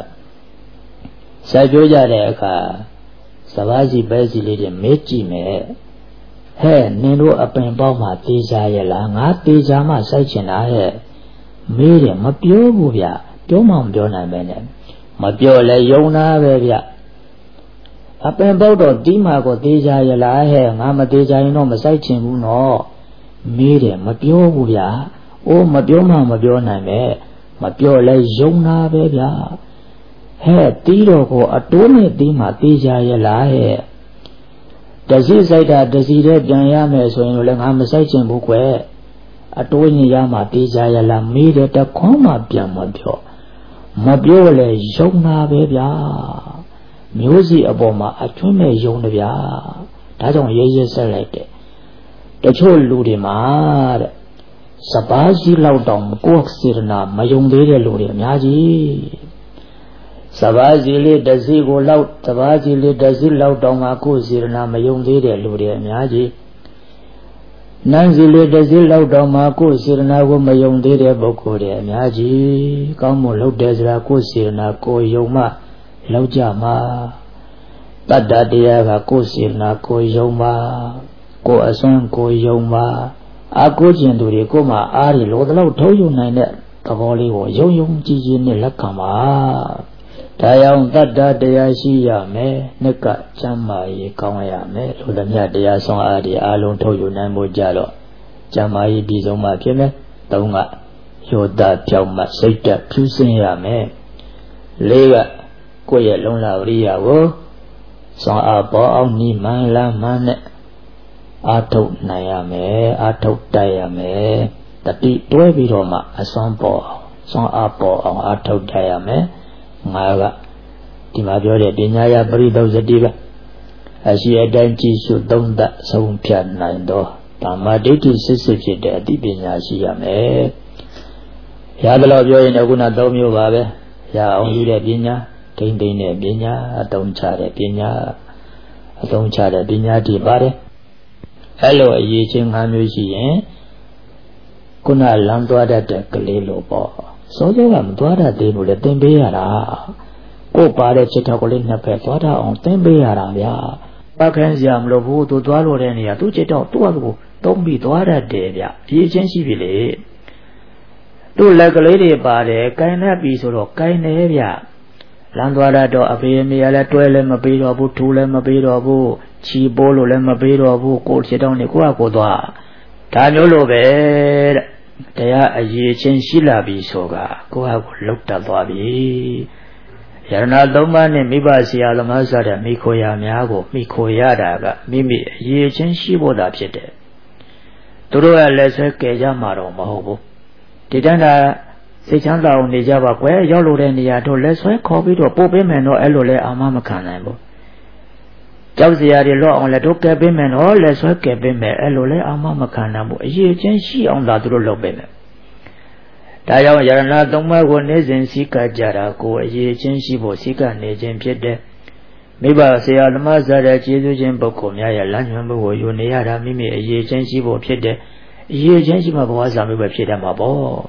Speaker 1: တဲ့အခါစပါးစီပဲစီလေးတွေမေးကြည့်မယ်ဟဲ့နင်တို့အပင်ပေါက်မှတေးကြရဲ့လားငါတေးကြမှစိုက်ချင်တာဟဲ့မေးတယ်မပြောဘူးဗျပြောမှမပြောနိုင်ပဲနဲ့မပြောလဲယုံတာပဲဗျအပင်ပေါက်တော့ဒီမှာကိုသေးကြရလားဟဲ့ငါမသေးကြရင်တော့မဆိုင်ချင်ဘူးနော်မေးတယ်မပြောဘူးဗျာအိုးမပြောမှမပြောနိုင်ပဲမပြောလဲယုံတာပဲဗျာဟဲ့တီးတော့ကိုအတိုးနဲ့တီးမှသေးကြရလားဟဲ့တစီစိုက်တာတစီတဲ့ပြန်ရမယ်ဆိုရင်လည်းငါမဆိုင်ချင်ဘူးကွယ်အတိုးညရမှသေးကြရလားမေးတယ်တခွန်းမှပြန်မပြောလဲယုံတာပဲဗျာမျိုးစီအပေါ်မှာအချွင်းမဲ့ယုံတယ်ဗျာဒါကြောင့်ရဲဆက်လိုက်တယ်တချို့လူတွေမှာတဲ့စပါးစီလောက်တောင်ကိုယ်စေရနာမယုံသေးတဲ့လူတွေအများကြီးစပါးစီလေးတစ်စီးကိုလောက်စပါးစီလေးတစ်စီးလောက်တောင်မှကိုယ်စေရနာမယုံသေးတဲ့လူတွေအများကြီးနန်းစီလေးတစ်စီးလောက်တောင်မှကိုယ်စေရနာကိုမယုံသေးတဲ့ပုဂ္ဂိုလ်တွေအများကြီးကောင်းမွန်လုပ်တယ်ဆိုတာကိုယ်စေရနာကိုယုံမှလောက်ကြမှာတတ္တတရားကကိုယ်စေနာကိုယုံပါကိုယ်အစွမ်းကိုယုံပါအကိုကျင်သူတွေကိုမှအားရလို့တော့ထုံးယုံနိုင်တဲ့သဘောလေးကိုယုံကြည်ကြည်နဲ့လက်ခံပါဒါကြောင့်တတ္တတရားရှိရမယ်နှစ်ကချမ်းမာရေးကောင်းရမယ်လို့လည်းမြတ်တရားဆောင်အားဒီအလုံးထုံးယုံနိုင်ဖို့ကြတော့ချမ်းမာရေးပြည်စုံမှဖြစ်မယ်သုံးကယောတပြောင်းမှစိတ်တက်ဖြူစင်ရမယ်လေးကကိုယ့်ရဲ့လုံလဝရိယကိုစွမ်းအားပေါ်အောင်နိမန်လမ်းမှန်နဲ့အာထုတ်နိုင်ရမယ်အာထုတ်တိုက်ရမယ်တတိတွဲပြီးတော့မှအစွမ်းပေါ်အောင်စွမ်းအားပေါ်အောင်အာထုတ်တိုက်ရမယ်ငါကဒီမှာပြောတဲ့ပညာရပရိသုစတိပဲအရှိအတိုင်းကြည့်ရှုသုံးသပ်ဆုံးဖြတ်နိုင်တော့ဓမ္မဒိဋ္ဌိစစ်စစ်ဖြစ်တဲ့အသိပညာရှိရမယ်ရသလိုပြောရင်အခုန၃မျိုးပါပဲရအောင်ယူတဲ့ပညာထိမ့်သိမ့်တဲ့ပညာအသုံးချတဲ့ပညာဒီပါတယ်အဲ့လိုအရေးချင်း၅မျိုးရှိရင်ခုနလမ်းသွားတတ်တဲ့ကလေးလိုပေါ့စောစောကမသွားတတ်သေးဘူးလေသင်ပေးရတာကိုပါတဲ့จิตတော်ကိုလေးနှစ်ဖက်သွားထားအောင်သင်ပေးရတာဗျာပါခန်းစရာမလိုဘူးသူသွားလို့တဲ့နေရာသူจิตတော်သူ့အကူသုံးပြီးသွားတတ်တယ်ဗျအရေးချင်းရှိပြီလေသူ့လက်ကလေးတွေပါတယ်ကိုင်းတတ်ပြီဆိုတော့ကိုင်းနေဗျလမ်းသွားတော့အဖေအမေလည်းတွဲလည်းမပေးတော့ဘူးထူလည်းမပေးတော့ဘူးချီပိုးလို့လည်းမပေးတော့ဘူးကိုယ်จิตတော်နဲ့ကိုယ့်အကူသွားဒါမျိုးလိုပဲတဲ့တရားအရေးချင်းရှိလာပြီဆိုတာကိုယ့်အကူလောက်တတ်သွားပြီယရဏသုံးပါးနဲ့မိဘဆရာသမားစတဲ့မိခိုရာများကိုမိခိုရတာကမိမိအရေးချင်းရှိဖို့သာဖြစ်တယ်သူတို့ကလည်းဆွဲကြကြမှာတော့မဟုတ်ဘူးဒီတန်းတာစိတ်ချမ်းသာအောင်နေကြပါကွယ်ရောက်လို့တဲ့နေရာတို့လက်ဆွဲခေါ်ပြီးတော့ပို့ပေးမယ်တော့အဲ့လိုလဲအာမမခံနိုင်ဘူးကြောက်စရာတွေလော့အောင်လည်းတို့ကဲပေးမယ်တော့လက်ဆွဲကဲပေးမယ်အဲ့လိုလဲအာမမခံနိုင်ဘူးအရေးချင်းရှိအောင်သာသူတို့လုပ်ပေးမယ်ဒါကြောင့်ယရဏသုံးပါးကိုနေ့စဉ်စည်းကပ်ကြတာကိုအရေးချင်းရှိဖို့စည်းကပ်နေခြင်းဖြစ်တယ်မိဘဆရာသမားစားတဲ့ကျေးဇူးရှင်ပုဂ္ဂိုလ်များရဲ့လမ်းညွှန်မှုကိုယူနေရတာမိမိအရေးချင်းရှိဖို့ဖြစ်တယ်အရေးချင်းရှိမှဘဝစာမိပဲဖြစ်တတ်မှာပေါ့ဒါ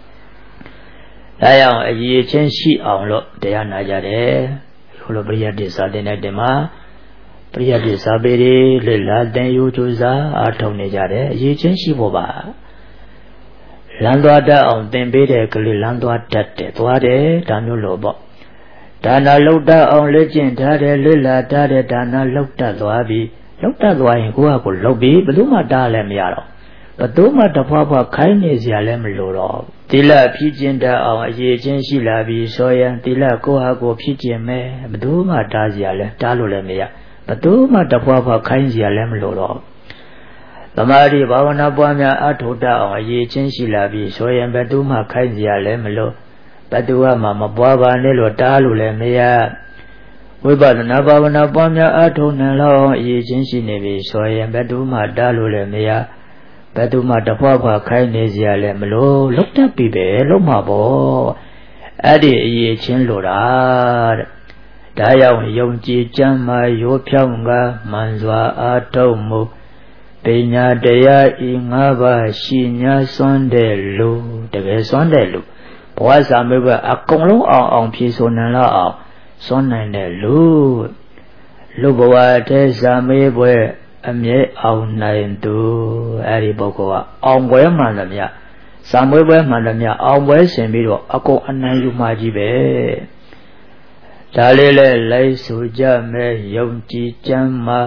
Speaker 1: ကြောင့်အရေးချင်းရှိအောင်လို့တရားနာကြတယ်ဘုလိုပရိယတ်တိစာတင်တဲ့တင်မှာပရိယတ်တိစာပေတွေလေ့လာသင်ယူကြိုးစားအားထုတ်နေကြတယ်အရေးချင်းရှိဖို့ပါလမ်းသွားတတ်အောင်သင်ပေးတဲ့ကလေးလမ်းသွားတတ်တယ်သွားတယ်ဒါမျိုးလို့ပေါ့ဒါနာလောက်တတ်အောင်လေ့ကျင့်ထားတယ်လေ့လာတတ်တယ်ဒါနာလောက်တတ်သွားပြီလောက်တတ်သွားရင်ကိုယ့်ဟာကိုယ်လောက်ပြီးဘယ်သူမှတားလည်းမရတော့ဘယ်သူမှတဖွာဖွာခိုင်းနေစရာလည်းမလိုတော့သီလဖြည့်ကျင့်တတ်အောင်အရေးချင်းရှိလာပြီဆိုရင်သီလကိုယ့်ဟာကိုယ်ဖြည့်ကျင့်မယ်ဘယ်သူမှတားစရာလည်းတားလို့လည်းမရဘယ်သူမှတဖွာဖွာခိုင်းစရာလည်းမလိုတော့သမာဓိဘာဝနာပွားများအထောက်တအောင်အရေးချင်းရှိလာပြီဆိုရင်ဘယ်သူမှခိုင်းစရာလည်းမလိုဘယ်သူမှမပွားပါနဲ့လို့တားလို့လည်းမရဝိပဿနာဘာဝနာပွားများအထောက်နိုင်လောက်အောင်အရေးချင်းရှိနေပြီဆိုရင်ဘယ်သူမှတားလို့လည်းမရဘယ်သူမှတဖွာဖွာခိုင်းနေစရာလည်းမလိုလုတ်တတ်ပြီပဲလုံးမှာပေါ့အဲ့ဒီအရေးချင်းလိုတာတဲ့ဒါကြောင့်ယုံကြည်ကြမ်းမှရိုးဖြောင်းကမှန်စွာအားထုတ်မှုပညာတရားဤ၅ပါးရှိညာစွမ်းတဲ့လူတကယ်စွမ်းတဲ့လူဘဝစာမေးပွဲအကုန်လုံးအောင်ဖြေဆိုနိုင်လောက်အောင်စွမ်းနိုင်တဲ့လူဘဝတည်းစာမေးပွဲအမြဲအောင်နိုင်သူအဲ့ဒီပုဂ္ဂိုလ်ကအောင်ပွဲမှန်တယ်မြတ်စာမေးပွဲမှန်တယ်မြတ်အောင်ပွဲဆင်ပြီးတော့အကုန်အနိုင်ယူမှကြီးပဲဒါလေးလဲလိုက်ဆိုကြမယ်ယုံကြည်ကြမ်းမှ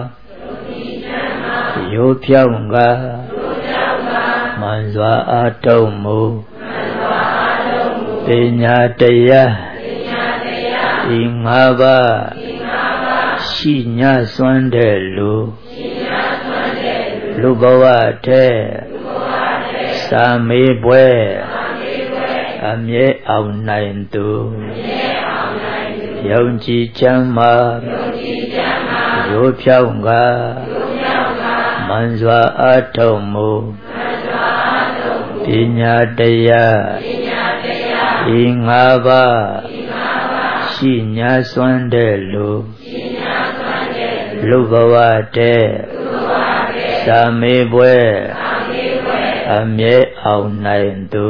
Speaker 1: ရိုးဖြောင်းကမှန်စွာအားထုတ်မှုပညာတရားဤ၅ပါးရှိညာစွမ်းတဲ့လူဘဝထဲစာမေးပွဲအမြဲအောင်နိုင်သူယုံကြည်ချမ်းမှရိုးဖြောင်းကမှန်စွာအားထုတ်မှုပညာတရားဤ၅ပါးရှိညာစွမ်းတဲ့လူဘဝထဲစာမေးပွဲအမြဲအောင်နိုင်သူ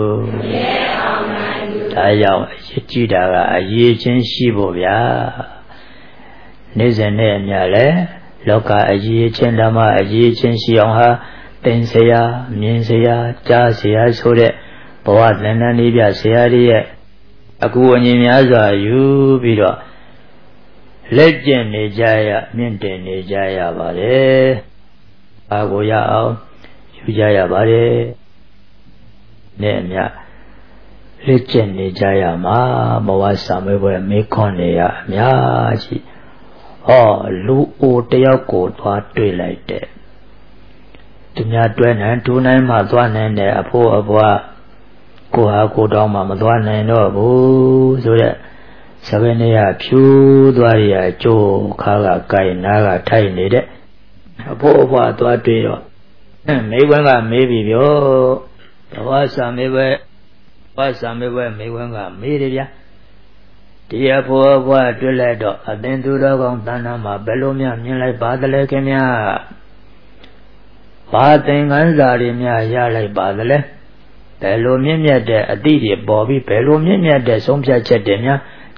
Speaker 1: ဒါကြောင့်အရေးကြီးတာကအရေးချင်းရှိဖို့ဗျာနေ့စဉ်နဲ့အမျှလဲလောကအရေးချင်းဓမ္မအရေးချင်းရှိအောင်ဟာသင်ဆရာမြင်ဆရာကြားဆရာဆိုတဲ့ဘဝသင်္นานလေးပြဆရာတွေရဲ့အကူအညီများစွာယူပြီးတော့လက်ကျင့်နေကြရမြင့်တင်နေကြရပါတယ်အာကိုရအောင်ယူကြရပါတယ်နဲ့အမျှလက်ကျင့်နေကြရမှာဘဝစာမေးပွဲမေးခွန်းနေရအများကြီးဟောလူအိုတယောက်ကိုသွားတွေ့လိုက်တဲ့သူများတွဲနိုင်ဒူးနိုင်မှသွားနိုင်တဲ့အဖိုးအဘွားကိုဟာကိုတောင်းမှမသွားနိုင်တော့ဘူးဆိုတဲ့စပင်းလေးကဖြူသွားရကြိုးခါကကိုင်နားကထိုက်နေတဲ့အဖိုးအဘွားသွားတွေ့တော့မိဘကမေးပြီပြောဘဝစာမေးပွဲမိဘကမေးတယ်ဗျာဒီအဖိုးအဘွားတွေ့လိုက်တော့အသင်သူတော်ကောင်းတဏ္ဍာမှာဘယ်လိုများမြင်လိုက်ပါသလဲခင်ဗျာဘာသင်္ကန်းစာတွေများရလိုက်ပါသလဲဘယ်လိုမြင့်မြတ်တဲ့အသည့်တွေပေါ်ပြီးဘယ်လိုမြင့်မြတ်တဲ့ဆုံးဖြတ်ချက်တွေများ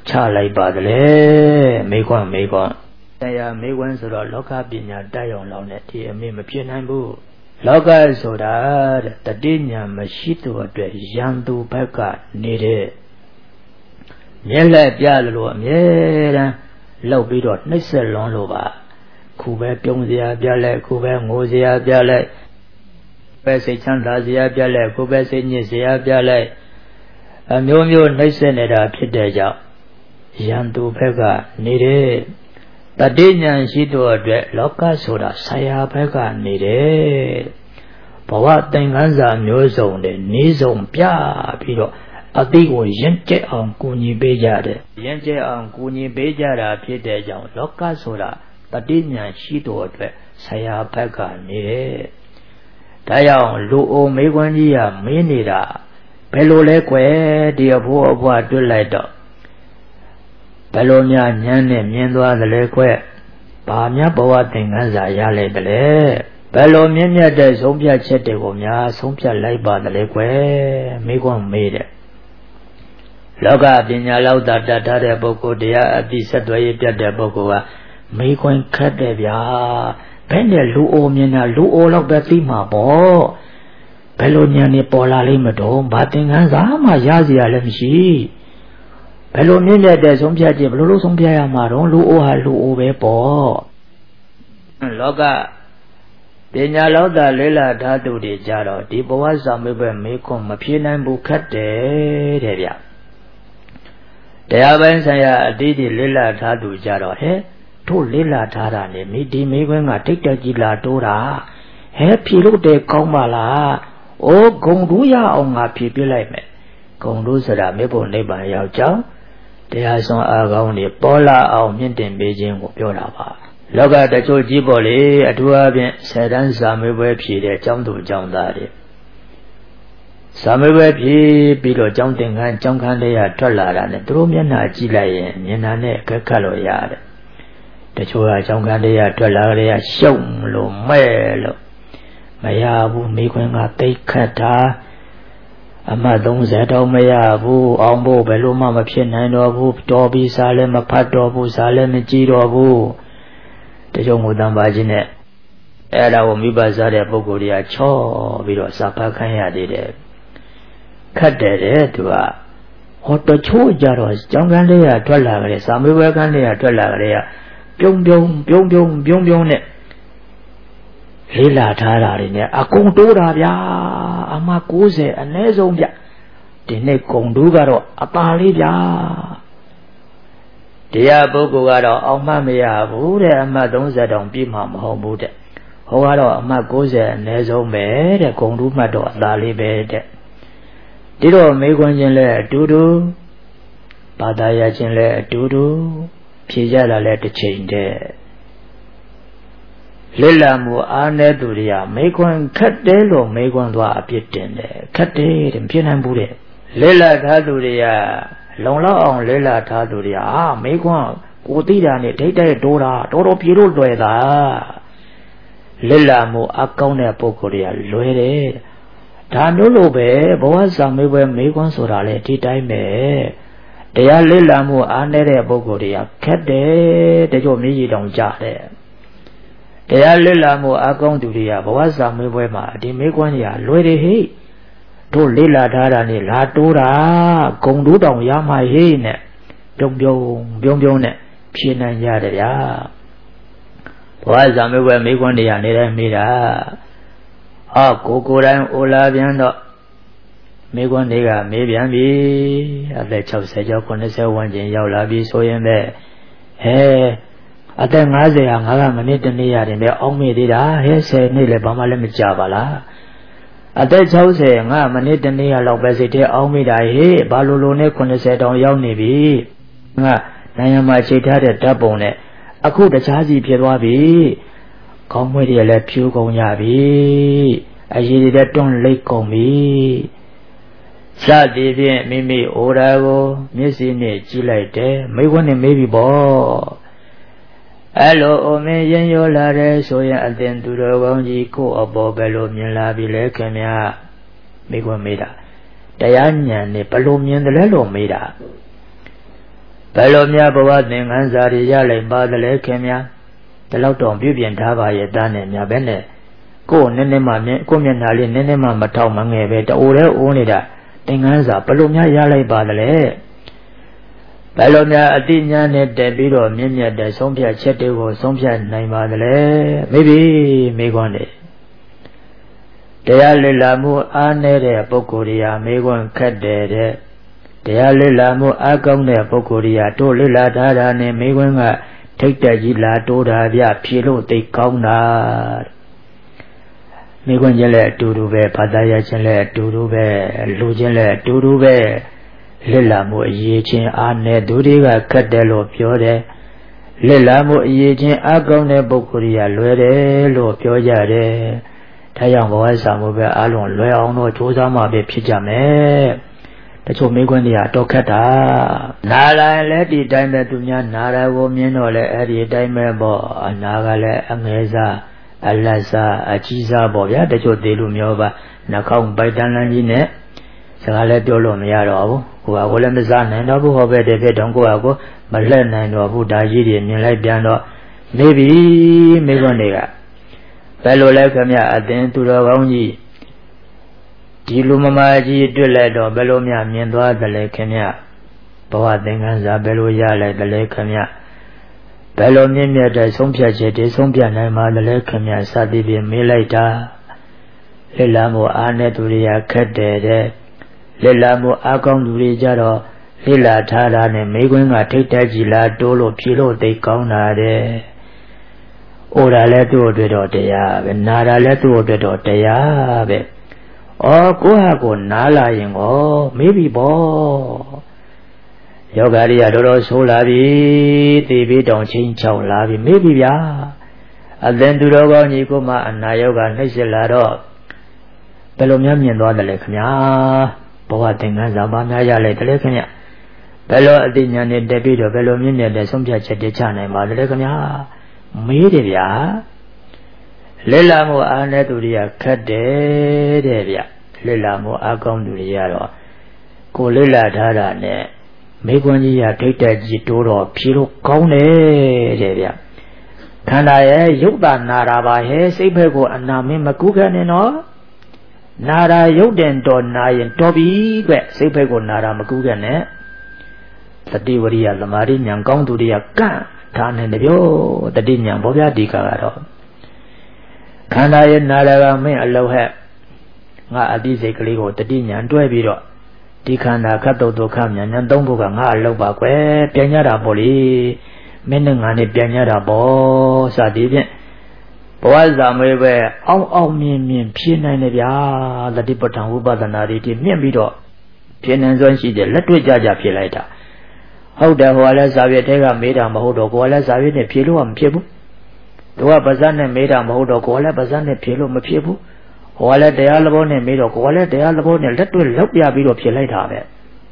Speaker 1: ချလိုက်ပါတယ်မေခွန်းတရားမေခွန်းဆိုတော့လောကပညာတက်အောင်လောက်နဲ့ဒီအမေမဖြစ်နိုင်ဘူးလောကဆိုတာတတိညာမရှိသူအတွက်ရန်သူဘက်နေတဲ့မျက်လက်ပြလို့အမြဲတမ်းလောက်ပြီးတော့နှိမ့်ဆက်လွန်လို့ပါခုပဲပြုံးစရာပြလိုက်ခုပဲငိုစရာပြလိုက်ပဲစိတ်ချမ်းသာစရာပြလိုက်ခုပဲစိတ်ညစ်စရာပြလိုက်အမျိုးမျိုးနှိမ့်ဆက်နေတာဖြစ်တဲ့ကြောင့်ရန်သူဘက်နေတဲ့တတိညာရှိသူအတွက်လောကဆိုတာဆရာဘက်နေတယ်ဘဝသင်္ကန်းစာမျိုးစုံနဲ့နေစုံပြပြီးတော့အတိကိုရင်ကျက်အောင်ကူညီပေးကြတယ်ရင်ကျက်အောင်ကူညီပေးကြတာဖြစ်တဲ့ကြောင့်လောကဆိုတာတတိညာရှိသူအတွက်ဆရာဘက်နေတယ်ဒါကြောင့်လူအိုမေးခွန်းကြီးမေးနေတာဘယ်လိုလဲကွယ်ဒီအဖို့အဖွားတွေ့လိုက်တော့ဘယ်လိုများဉာဏ်နဲ့မြင်သွားသလဲကွဘာများဘဝသင်္ကန်းစာရလိုက်တယ်လဲဘယ်လိုမြင့်မြတ်တဲ့ဆုံးဖြတ်ချက်တွေကိုများဆုံးဖြတ်လိုက်ပါသလဲကွမိခွန်းမေးတယ်လောကပညာလောက်သာတတ်ထားတဲ့ပုဂ္ဂိုလ်တရားအတိဆက်သွယ်ရပြတ်တဲ့ပုဂ္ဂိုလ်ကမိခွန်းခတ်တယ်ဗျာဘယ်နဲ့လူအိုမြင်တာလူအိုလောက်ပဲသိမှာပေါ့ဘယ်လိုဉာဏ်နဲ့ပေါ်လာလိမ့်မတော့ဘာသင်္ကန်းစာမှရစရာလည်းမရှိဘယ်လိုမြင့်မြတ်တဲ့ဆုံးဖြတ်ချက်ဘယ်လိုဆုံးဖြတ်ရမှာတော့လူအိုဟာလူအိုပဲပေါ့လောကပညာလောက်သာလေးလာဓာတုတွေကြတော့ဒီဘဝဆောင်မေးပဲမေးခွန်းမဖြေနိုင်ဘူးခက်တယ်တဲ့ဗျတရားပိုင်းဆိုင်ရာအတိတ်လေးလာဓာတုကြတော့ဟဲ့တို့လေးလာထားတာနဲ့မိဒီမေးခွန်းကတိတ်တက်ကြီးလာတိုးတာဟဲ့ဖြေလို့တဲ့ကောင်းပါလားအိုးဂုံတို့ရအောင်ငါဖြေပြလိုက်မယ်ဂုံတို့ဆိုတာမေဖို့နိဗ္ဗာန်ရောက်ကြောင်းတရားဆုံးအာကောင်းတွေပေါ်လာအောင်မြင့်တင်ပေးခြင်းကိုပြောတာပါလောကတချို့ကြီးပေါ်လေအထူးအဖြင့်ဆယ်တန်းစာမေးပွဲဖြေတဲ့ကျောင်းသူကျောင်းသားတွေစာမေးပွဲဖြေပြီးတော့ကျောင်းသင်ခန်းကျောင်းခန်းလေးထွက်လာတာနဲ့သူတို့မျက်နှာကြည့်လိုက်ရင်မျက်နှာနဲ့အခက်ခတ်လို့ရတယ်တချို့ကကျောင်းခန်းလေးထွက်လာကြရရှုံလို့မဲ့လို့မရဘူးမိခွန်းကတိတ်ခတ်တာအမှတ်30တော့မရဘူးအောင်ဖို့ဘယ်လိုမှမဖြစ်နိုင်တော့ဘူးတော်ပြီးစားလည်းမဖတ်တော့ဘူးစားလည်းမကြည့်တော့ဘူးတချို့ငိုတမ်းပါခြင်းနဲ့အဲ့ဒါကိုမိဘစားတဲ့ပုဂ္ဂိုလ်တွေကချော့ပြီးတော့စာဖတ်ခိုင်းရသေးတယ်ခတ်တယ်တဲ့သူကဟောတချို့ကြတော့ကျောင်းကန်းလေးထွက်လာကြတယ်စာမေးပွဲကန်းလေးထွက်လာကြတယ်ပြုံနဲ့လေးလာထားတာတွေနဲ့အကုန်တိုးတာဗျာအမှ90အနည်းဆုံးဗျဒီနေ့ဂုံတူးကတော့အပါလေးဗျာတရားပုဂ္ဂိုလ်ကတော့အောင်မှမရဘူးတဲ့အမှတ်30တောင်ပြည့်မှာမဟုတ်ဘူးတဲ့ဟောကတော့အမှတ်90အနည်းဆုံးပဲတဲ့ဂုံတူးမှတ်တော့အသာလေးပဲတဲ့ဒီတော့မေးခွန်းချင်းလဲအတူတူဘာသာရချင်းလဲအတူတူဖြေကြတာလဲတစ်ချိန်တည်းလစ်လာမှုအားနည်းသူတွေကမေခွန်းခတ်တယ်လို့မေခွန်းသွားအပြစ်တင်တယ်ခတ်တယ်တဲ့မဖြစ်နိုင်ဘူးတဲ့လစ်လာထားသူတွေကလုံလောက်အောင်လစ်လာထားသူတွေကမေခွန်းကိုသိတာနဲ့ဒိတ်တဲ့တိုးတာတော်ပြေလို့လွယ်တာလစ်လာမှုအကောင်းတဲ့ပုဂ္ဂိုလ်တွေကလွယ်တယ်ဒါမျိုးလိုပဲဘဝဆောင်မေးပွဲမေခွန်းဆိုတာလေဒီတိုင်းပဲတရားလစ်လာမှုအားနည်းတဲ့ပုဂ္ဂိုလ်တွေကခက်တယ်တချို့မြည်ရည်တောင်ကြတယ်တရားလစ်လာမှုအကောင်းသူတွေကဘဝစာမေးပွဲမှာဒီမေးခွန်းတွေကလွယ်တယ်ဟိတို့လစ်လာထားတာနဲ့လာတိုးတာဂုံတိုးတောင်ရမှဟိနဲ့ပြုံနဲ့ဖြေနိုင်ကြတယ်ဗျာဘဝစာမေးပွဲမေးခွန်းတွေကနေတဲ့မေးတာကိုယ်တိုင်အိုလာပြန်တော့မေးခွန်းတွေကမေးပြန်ပြီအသက်60ကျော်90ဝန်းကျင်ရောက်လာပြီဆိုရင်ပဲဟဲအသက်50ဟာငါကမနစ်တနေ့ရတယ်ပဲအောင်းမေ့သေးတာဟဲ10နှစ်လည်းဘာမှလည်းမကြပါလားအသက်60ငါမနစ်တနေ့ရလောက်ပဲစိတ်ထဲအောင်းမေ့တာဟေးဘာလိုနဲ့90တောင်ရောက်နေပြီငါနိုင်ငံမှာချိန်ထားတဲ့ဓာတ်ပုံနဲ့အခုတခြားစီဖြစ်သွားပြီခေါင်းမွေးတွေလည်းဖြူကုန်ကြပြီအရည်တွေလည်းတွန့်လိတ်ကုန်ပြီစသည်ဖြင့်မိမိအိုရာကိုမျက်စိနဲ့ကြည့်လိုက်တယ်မိခွန်းနဲ့မေးပြီပေါ့အဲ့လိုအိုမင်းရင်ရောလာတယ်ဆိုရင်အသင်သူတော်ကောင်းကြီးကိုအပေါ်ဘယ်လိုမြင်လာပြီလဲခင်ဗျာမိခွန်းမေးတာတရားဉာဏ်နဲ့ဘယ်လိုမြင်တယ်လဲလို့မေးတာ Belomia Bava Ninganzari Yale Badale Kemia, the Lauton Bibian Tava Yedane Yabene, go Nenema, Comianali, Nenema Mataumange, the Ure Unida, Ninganza, Palumia Yale Badale. Belomia Adinia Net Debiro, Minia, the Sompia Chetevo, Sompia Naimadale, maybe Megone. Deyale Lamu Anere Bokuria, Megon Kadere. Deyale Lamu Agamne Bokuria, to Lila Dada ne Megonga, take the Gila Doda via Pilo de Kauna. Megonjele Duruve, Padaya Chele Duruve, Lujele Duruve, Lilamu Yichin Ane Duriga Cadelo Piore, Lilamu Yichin Agamne Bokuria, Lure, Lo Piojare, Tayang was some of Alon, Leon, Josama be Pijame. The two Megonia Tokata Nala Lady Diamond Dunya Nara woman or Eddie Diamond Bo, Nagale, Ameza, Alasa, Achiza Boya, the two Delumiova, Nakong by Dananine, Sagale Dolomiaro, who are William Zan and Abu Hobe de Vedongo, Malen and Abu Dajiri and Miladiano, maybe Megonia. Fellow Lakamia attend to the Wangi. Dilumamaji Duledo, Belomia, Miendua, the Lekemia, Boa Dinganza, Beluya, like the Lekemia, Belomia, the Sompia Jeti, Sompia Nama, the Lekemia, Sadibi, Milita, Lilamo Aneturia, Kede, Lilamo Akon Durijaro, Lila Tara, and Meguinga, Tita Dolo, Pilo, de Kauna. Ora leto de dea, Nara leto de dea. Oh, go Nala Yingo, maybe bo. Yogaria Doro Solavi, TV don't change Chow Lavi, maybe ya. And then to Rogo Nikoma and Nayoga Nisilado. Pelomian and the Lekmia, Boa Tinganzabana Yale Telekania. Pelo Adinian in Debito, Pelomian, the Sompia Chetichan and Madelekamia. Media. Lelamo Aneturia Cade, Lelamo Agonduria, Colilla Tarane, Megonia take that Gitoro, Piro Cone, Devia. Can I Yuba Naraba, Sepego and Nami Makugan and all? Nara Yoden Donai and Toby, Sepego Nara Makugan, eh? The Divaria, the Marine, and Gonduria Gan, Tan and the Yo, the Dinya Bobia Dicaro. Kanda Nara may allow her. Adize Kligo, the Dinan, to a biro. Dikanda Kato to come and don't book a loba, Pianara Boli, Menangani Pianara Bo, Sadivin. Boaza may wear all mean Pianavia, the Dipotan Uba the Nariti, Mimbito. Pianazon she did let me judge a Pilata. How the Huala Saviatega made a Mahodo, Kuala Savin, Pilo and Pibu. The Wabazan made a Mahodo, Kuala Bazan, Pilo, Mapibu. Kuala de Alabone made a Kuala de Alabone, let me look ya bit of Pilata.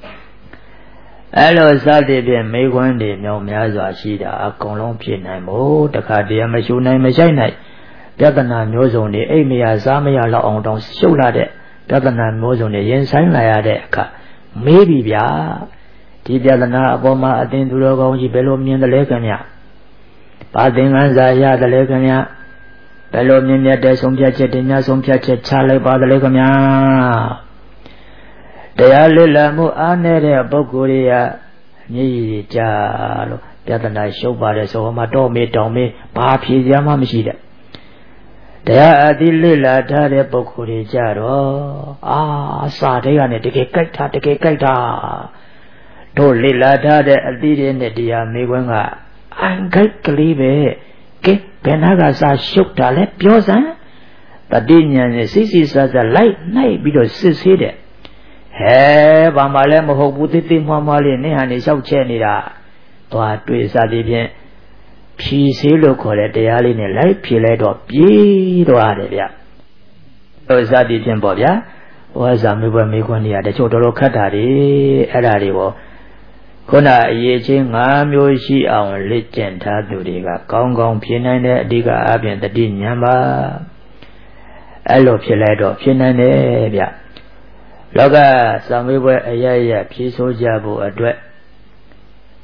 Speaker 1: Hello, Sadi, may one day no Miaza Shida, a colon pianamo, the Cardia Machuna Machina. Piatana knows only Emia Zamia La on don't show like it. Piatana knows only Yen Sang Layade. Maybe ya. Tidiana Boma attend to the Gonji Belomi and the Lekania. Padinganza, the Lekania. Belomi, there's some Piachetina, some Piachet Charlie by the Legamia. They are Lilamu Anere Boguria. Ni Jalo. Piatana show by the Somato, me, Tommy, Papi Yamamishida. They are the Lila Tare Bokuri Jaro. Ah, Sadian, the Kekata. To Lila Tare, a didn't the Megwanga. And Keklive, Kek Penagasa shook Tale Piosa. The Dinian is as a light night because sis hid it. Hey, Bamalem ho Buddhi Mamali, and his out Chenida. To a twist at the Peace, look at the alley in a light pillar or be to Arabia. Was that the Temboya? Was a Miba Miguania, the Chotoro Katari, Ararivo. Kona Yeching Amyoshi on legend Taduriga, Gong Pianine, Diga Abian the Dinyama. Allo Piledo, Pianine. Loga, some we were a Piso Jabu, a duet.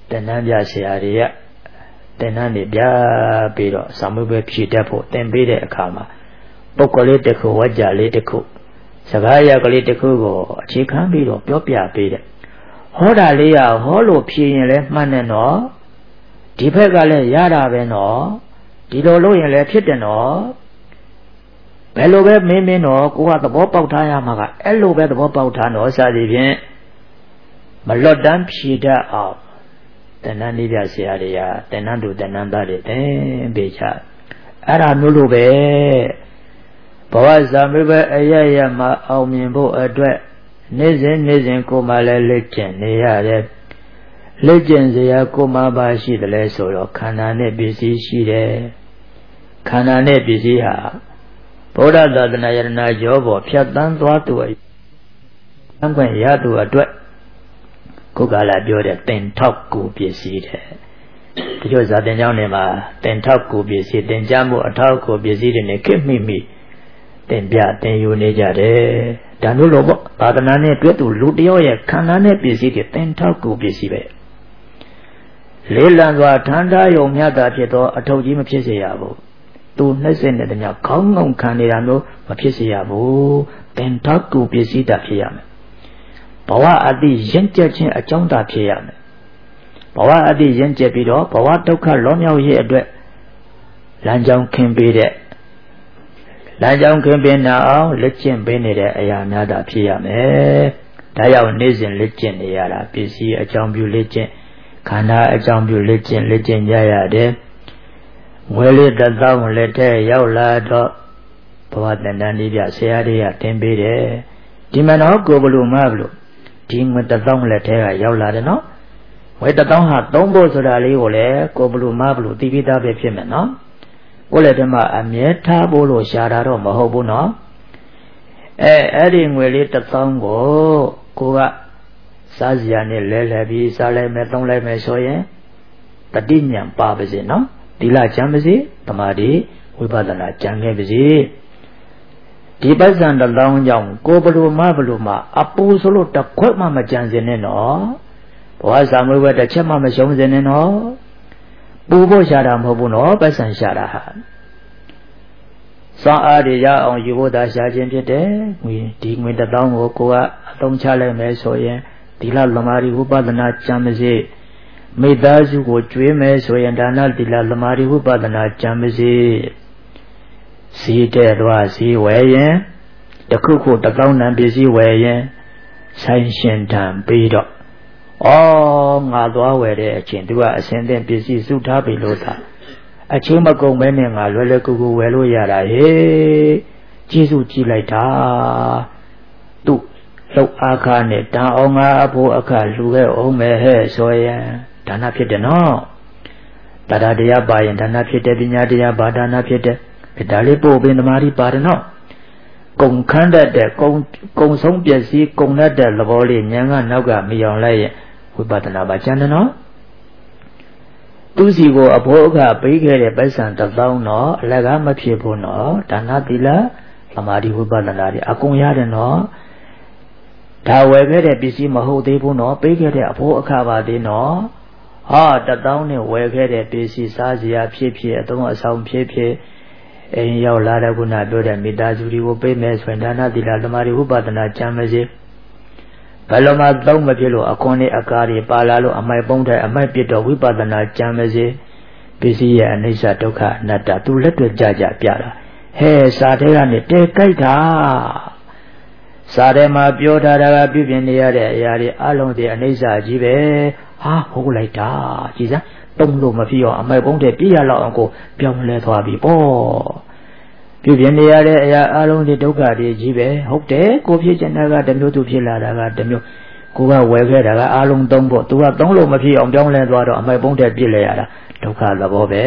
Speaker 1: တဏ္ဍပြဆရာတွေကတဏ္ဍနေပြပြီးတော့စာမေးပွဲဖြေတတ်ဖို့သင်ပေးတဲ့အခါမှာပုဂ္ဂိုလ်လေးတစ်ခုဝါကြလေးတစ်ခုစကားရကလေးတစ်ခုကိုအခြေခံပြီးတော့ပြောပြပေးတယ်ဟောတာလေးရဟောလို့ဖြေရင်လည်းမှန်တယ်နော်ဒီဘက်ကလည်းရတာပဲနော်ဒီလိုလုပ်ရင်လည်းဖြစ်တယ်နော်ဘယ်လိုပဲမင်းတော့ကိုကသဘောပေါက်ထားရမှာကအဲ့လိုပဲသဘောပေါက်ထားတော့စသည်ဖြင့်မလွတ်တမ်းဖြေတတ်အောင်တဏ္ဍနိပြဆရာတွေကတဏ္ဍသူတဏ္ဍသားတွေသင်ပေးချအဲ့ဒါမျိုးလိုပဲဘဝဇာမေဘအရရမှာအောင်မြင်ဖို့အတွက်နေ့စဉ်ကိုမှလည်းလက်ကျင့်နေရတယ်လက်ကျင့်စရာကိုမှပါရှိတယ်လဲဆိုတော့ခန္ဓာနဲ့ပစ္စည်းရှိတယ်ခန္ဓာနဲ့ပစ္စည်းဟာဗုဒ္ဓသာသနာယရဏကျော်ပေါ်ဖြတ်တန်းသွားသူအခွင့်ရသူအတွက်ခုကလာပြောတဲ့သင်ထောက်ကူပစ္စည်းတဲ့ဒီလိုဇာတင်ကျောင်းတွေမှာသင်ထောက်ကူပစ္စည်းသင်ကြားမှုအထောက်ကူပစ္စည်းတွေနဲ့ခင်မိသင်ပြသင်ယူနေကြတယ်ဒါမျိုးလို့ပေါ့သာသနာနဲ့တွေ့သူလူတယောက်ရဲ့ခန္ဓာနဲ့ပစ္စည်းတွေသင်ထောက်ကူပစ္စည်းပဲလေးလံစွာထမ်းထားယုံမြတ်တာဖြစ်သောအထောက်ကြီးမဖြစ်စေရဘူးသူနှိမ့်စက်တဲ့တည်းခေါင်းငုံခံနေတာမျိုးမဖြစ်စေရဘူးသင်ထောက်ကူပစ္စည်းတာဖြစ်ရမယ်ဘဝအတိရင့်ကျက်ခြင်းအကြောင်းသာဖြစ်ရမယ်ဘဝအတိရင့်ကျက်ပြီးတော့ဘဝဒုက္ခလွန်မြောက်ရေးအတွက်လမ်းကြောင်းခင်းပေးတဲ့လမ်းကြောင်းခင်းပေးနာအောင်လက်ကျင့်ပေးနေတဲ့အရာများသာဖြစ်ရမယ်ဒါကြောင့်နေ့စဉ်လက်ကျင့်နေရတာပစ္စည်းအကြောင်းပြုလက်ကျင့်ခန္ဓာအကြောင်းပြုလက်ကျင့်ကြရတယ်ငွေလေးတစ်သောင်းလက်ထဲရောက်လာတော့ဘဝတဏ္ဍနိပြဆရာတွေကသင်ပေးတယ်ဒီမှာတော့ကိုဘလို့မဘလို့ဒီငွေတစ်သောင်းလက်ထဲကရောက်လာတယ်နော်ငွေတစ်သောင်းဟာသုံးဖို့ဆိုတာလေးကိုလည်းကိုဘလို့မဘလို့သိပြီးသားပဲဖြစ်မယ်နော်ကိုလည်းဒီမှာအမြဲထားဖို့လို့ရှာတာတော့မဟုတ်ဘူးနော်အဲ့ဒီငွေလေးတစ်သောင်းကိုကစားစရာနဲ့လဲပြီးစားလိုက်မယ်သုံးလိုက်မယ်ဆိုရင်တတိညာပါပါစေနော်သီလကျမ်းပါစေသမာဓိဝိပဿနာကျမ်းခဲ့ပါစေဒီပစ္စံတစ်သောင်းကြောင့်ကိုဘလို့မဘလို့မအပူဆိုလို့တစ်ခွက်မှမကြံစင်နဲ့နော်ဘဝစာမွေးဘတစ်ချက်မှမရှုံးစင်နဲ့နော်ပူဖို့ရှာတာမဟုတ်ဘူးနော်ပစ္စံရှာတာဟာစောင်းအားတွေရအောင်ယူဖို့သာရှာခြင်းဖြစ်တယ်ဒီငွေတစ်သောင်းကိုကအသုံးချလိုက်မယ်ဆိုရင်သီလသမာဓိဝိပဿနာကျမ်းပါစေမိသားစုကိုကျွေးမယ်ဆိုရင်ဒါနသီလသမာဓိဝိပဿနာကျမ်းပါစေစီးတဲ့သွားစီးဝယ်ရင်တခုခုတစ်သောင်းတန်ပစ္စည်းဝယ်ရင်ဆိုင်ရှင်တန်ပြီးတော့ငါသွားဝယ်တဲ့အချိန်သူကအစင်းတဲ့ပစ္စည်းစုထားပြီလို့သာအချိန်မကုန်မဲနဲ့ငါလွယ်လွယ်ကူကူဝယ်လို့ရတာဟေးကျေးဇူးကြည့်လိုက်တာသူလောက်အားခါနဲ့တန်အောင်ငါအဖို့အခလှူခဲ့အောင်မယ်ဟဲ့ဆိုရင်ဒါနဖြစ်တယ်နော်တရားတရားပါရင်ဒါနဖြစ်တယ်ပညာတရားပါဒါနဖြစ်တယ်ဒါလေးပို့ပင်သမာဓိပါတယ်နော်ကုံခန်းတတ်တဲ့ကုံဆုံးပျက်စီးကုံတတ်တဲ့သဘောလေးဉာဏ်ကနောက်ကမယောင်လိုက်ရင်ဝိပဿနာပါကျန်တယ်နော်သူစီကိုအဖို့အခပေးခဲ့တဲ့ပိုက်ဆံတစ်သောင်းတော့အလကားမဖြစ်ဘူးနော်ဒါနသီလသမာဓိဝိပဿနာတွေအကုန်ရတယ်နော်ဒါဝယ်ခဲ့တဲ့ပစ္စည်းမဟုတ်သေးဘူးနော်ပေးခဲ့တဲ့အဖို့အခပါသေးနော်တစ်သောင်းနဲ့ဝယ်ခဲ့တဲ့ပစ္စည်းစားစရာဖြစ်အသုံးအဆောင်ဖြစ်အိမ်ရောက်လာတဲ့ခုနပြောတဲ့မိသားစုတွေကိုပေးမယ်ဆိုရင်ဒါနသီလသမာဓိဝိပဿနာကျမ်းပါစေဘယ်လိုမှသုံးမဖြစ်လို့အခွန်နဲ့အကားတွေပါလာလို့အမိုက်ပုံးတဲ့အမိုက်ပြစ်တော့ဝိပဿနာကျမ်းပါစေပစ္စည်းရဲ့အနိစ္စဒုက္ခအနတ္တသူလက်တွေ့ကြပြတာဟဲ့စာထဲကနေတဲကြိုက်တာစာထဲမှာပြောထားတာကပြုပြင်နေရတဲ့အရာတွေအလုံးတွေအနိစ္စကြီးပဲဟုတ်လိုက်တာကြည်စမ်းတုံးလို့မဖြစ်အောင်အမိုက်ပုံးတဲ့ပြရလောက်အောင်ကိုပြောင်းလဲသွားပြီပေါ့ပြုပြင်နေရတဲ့အရာအလုံးတွေဒုက္ခတွေကြီးပဲဟုတ်တယ်ကိုဖြစ်ချင်တာကတစ်မျိုးသူဖြစ်လာတာကတစ်မျိုးကိုကဝယ်ခဲ့တာကအလုံးသုံးဖို့သူကသုံးလို့မဖြစ်အောင်ပြောင်းလဲသွားတော့အမိုက်ပုံးတဲ့ပြစ်လဲရတာဒုက္ခသဘောပဲ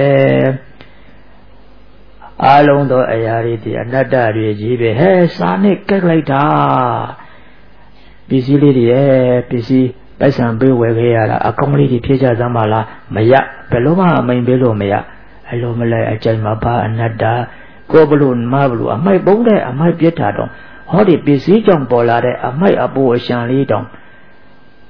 Speaker 1: အလုံးသောအရာတွေဒီအနတ္တတွေကြီးပဲဟဲ့စာနဲ့ကက်လိုက်တာပစ္စည်းလေးတွေပစ္စည်းပိုက်ဆံပေးဝယ်ခဲ့ရတာအကောင်လေးတွေဖြစ်ကြစမ်းပါလားမရဘယ်လိုမှအမိန်ပေးလို့မရအလိုမလဲအကြိုက်မှာပါအနတ္တကိုဘလို့မဘလို့အမိုက်ပုံးတဲ့အမိုက်ပြစ်တာတော့ဟောဒီပစ္စည်းကြောင့်ပေါ်လာတဲ့အမိုက်အပူအရှံလေးတောင်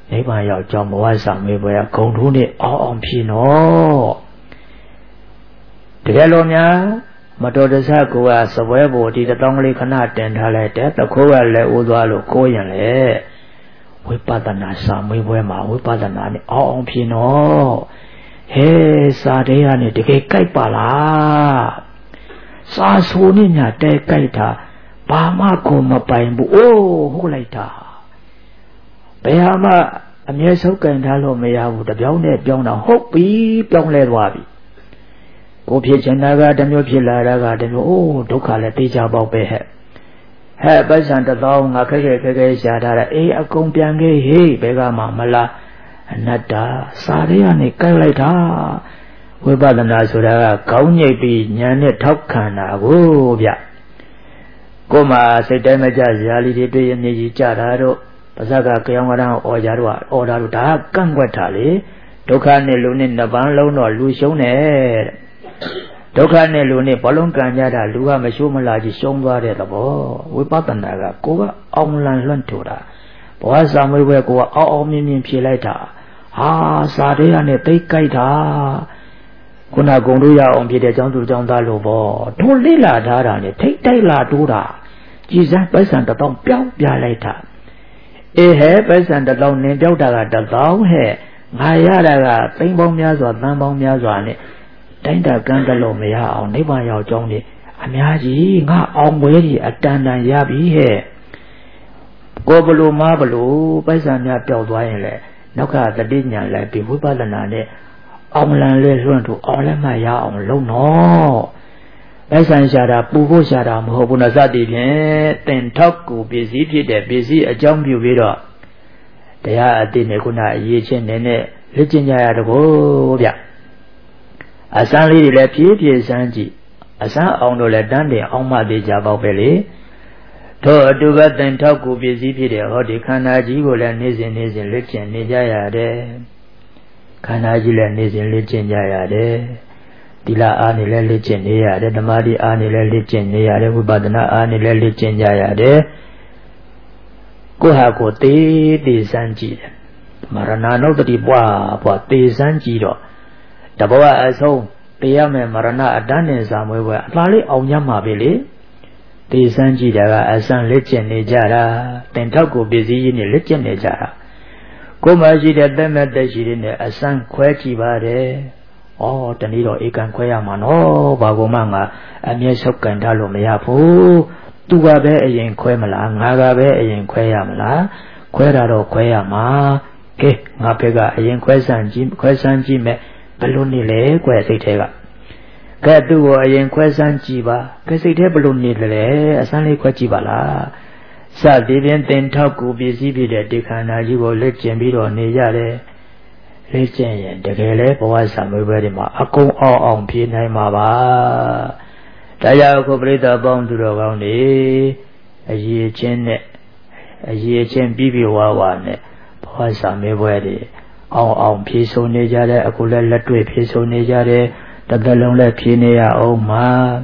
Speaker 1: နိဗ္ဗာန်ရောက်ကြောင်းဘဝဆောင်မေးပွဲဂုံထူးနဲ့အောင်ဖြစ်နော်တကယ်လို့များမတော်တဆကိုကစပွဲပေါ်ဒီတောင်းကလေးခဏတင်ထားလိုက်တဲ့တခိုးကလည်းဦးသွားလို့ကိုးရင်လေဝိပဿနာဆောင်မေးပွဲမှာဝိပဿနာနဲ့အောင်ဖြစ်နော်ဟဲစာတဲ့ကနေတကယ်ကြိုက်ပါလားစာဆိုနဲ့ညာတဲကြိုက်တာဘာမှကိုမပိုင်ဘူးအိုးဟုတ်လိုက်တာဘယ်ဟာမှအမြဲဆုံးကန်ထားလို့မရဘူးတပြောင်းနဲ့ပြောင်းတော့ဟုတ်ပြီပြောင်းလဲသွားပြီကိုဖြစ်ချင်တာကတမျိုးဖြစ်လာတာကတမျိုးအိုးဒုက္ခလည်းသိကြပေါက်ပဲဟဲ့ပတ်စံ1000ငါခက်ခဲရှာထားတာအေးအကုန်ပြန်ခဲ့ဟေးဘယ်ကမှမလားအနတ္တစာရဲကနေကြိုက်လိုက်တာဝိပဿနာဆိုတာကခေါင်းညိတ်ပြီးဉာဏ်နဲ့ထောက်ခံတာကိုဗျကိုမှစိတ်တိုင်းမကြဇာလီတွေတွေ့ရမြည်ကြီးကြတာတော့ပါဇက်ကကြောင်ကရန်အော်ကြတော့အော်တာတို့ဒါကန့်ကွက်တာလေဒုက္ခနဲ့လူနဲ့နှစ်ပန်းလုံးတော့လူရှုံးတယ်ဒုက္ခနဲ့လူနဲ့ဘလုံးကံကြတာလူကမရှိုးမလာကြီးရှုံးသွားတဲ့သဘောဝိပဿနာကကိုကအောင်လန်လွန့်ထူတာဘဝစာမေးပွဲကိုကအောင်မြင်ဖြေလိုက်တာဟာစာတွေကနေသိကြိုက်တာခုနကုံတို့ရအောင်ဖြစ်တဲ့ကျောင်းသူကျောင်းသားလို့ပေါ့တို့လိလာထားတာနဲ့ထိတ်တိုက်လာတိုးတာကြည်စမ်းပတ်စံ1000ပြောင်းပြလိုက်တာအေးဟဲ့ပတ်စံ1000နင်ပြောက်တာက1000ဟဲ့ငါရတာကသိန်းပေါင်းများစွာသန်းပေါင်းများစွာနဲ့တိုင်းတာကမ်းတလို့မရအောင်နိဗ္ဗာန်ရောက်ကြောင်းနေအများကြီးငါအောင်ပွဲကြီးအတန်တန်ရပြီဟဲ့ကိုဘလို့မဘလို့ပတ်စံများပျောက်သွားရင်လေနောက်ကတတိညာလိုက်ပြီးဝိပဿနာနဲ့အောင်လန်လဲလွှန့်တို့အောင်လည်းမရအောင်လုံးတော့ပတ်စံရှာတာပူဖို့ရှာတာမဟုတ်ဘူးနော်စသည်ဖြင့်တင်ထောက်ကိုပစ္စည်းဖြစ်တဲ့ပစ္စည်းအကြောင်းပြုပြီးတော့တရားအသိနဲ့ခုနအရေးချင်းနဲ့လက်ကျင်ကြရတကောဗျအစမ်းလေးတွေလည်းဖြည်းဖြည်းစမ်းကြည့်အစမ်းအောင်တော့လည်းတန်းတင်အောင်မှသေးကြပေါ့ပဲလေတို့အတူကတင်ထောက်ကိုပစ္စည်းဖြစ်တဲ့ဟောဒီခန္ဓာကြီးကိုလည်းနေ့စဉ်လက်ကျင်နေကြရတယ်ခန္ဓာကြီးလည်းနေ့စဉ်လက်ကျင်ကြရတယ်သီလအားနေလည်းလက်ကျင်နေရတယ်ဓမ္မတိအားနေလည်းလက်ကျင်နေရတယ်ဝိပဿနာအားနေလည်းလက်ကျင်ကြရတယ်ကိုဟာကိုသေးစမ်းကြည့်တယ်မရဏနုတ္တိပွားသေးစမ်းကြည့်တော့တဘောအဆုံးတေရမယ်မရဏအတန်းနဲ့စာမွေးပွဲအသာလေးအောင်ရမှာပဲလေသေစမ်းကြည့်တာကအစမ်းလက်ကျင်နေကြတာတင်ထောက်ကိုပစ္စည်းကြီးနဲ့လက်ကျင်နေကြတာကိုယ်မရှိတဲ့သက်မဲ့သက်ရှိတဲ့နဲ့အစမ်းခွဲကြည့်ပါတယ်ဩတနည်းတော့ဧကန်ခွဲရမှာနော်ဘာကောမှငါအမျက်ဆုပ်ကန်ထားလို့မရဘူးသူကပဲအရင်ခွဲမလားငါကပဲအရင်ခွဲရမလားခွဲတာတော့ခွဲရမှာကဲငါဘက်ကအရင်ခွဲစမ်းကြည့်မယ်ဘယ်လိုနေလဲကွယ်စိတ်ထဲကကဲသူ့ကိုအရင်ခွဲစမ်းကြည့်ပါကဲစိတ်ထဲဘယ်လိုနေလဲအစမ်းလေးခွဲကြည့်ပါလားစသည်ဖြင့်တင်ထောက်ကူပစ္စည်းဖြစ်တဲ့ဒီခန္ဓာကြီးကိုလက်ကျင်ပြီးတော့နေရတယ်လက်ကျင်ရင်တကယ်လဲဘဝဆံမွေးပွဲတွေမှာအကုန်အောင်ဖြေနိုင်မှာပါဒါကြောင့်ခုပရိသတ်ပေါင်းသူတော်ကောင်းတွေအရေးချင်းပြီးဝနဲ့ဘဝဆံမွေးပွဲတွေအောင်ဖြေဆိုနေကြတယ်အခုလည်းလက်တွေ့ဖြေဆိုနေကြတယ်တစ်သက်လုံးလည်းဖြေနေရအောင်မှာ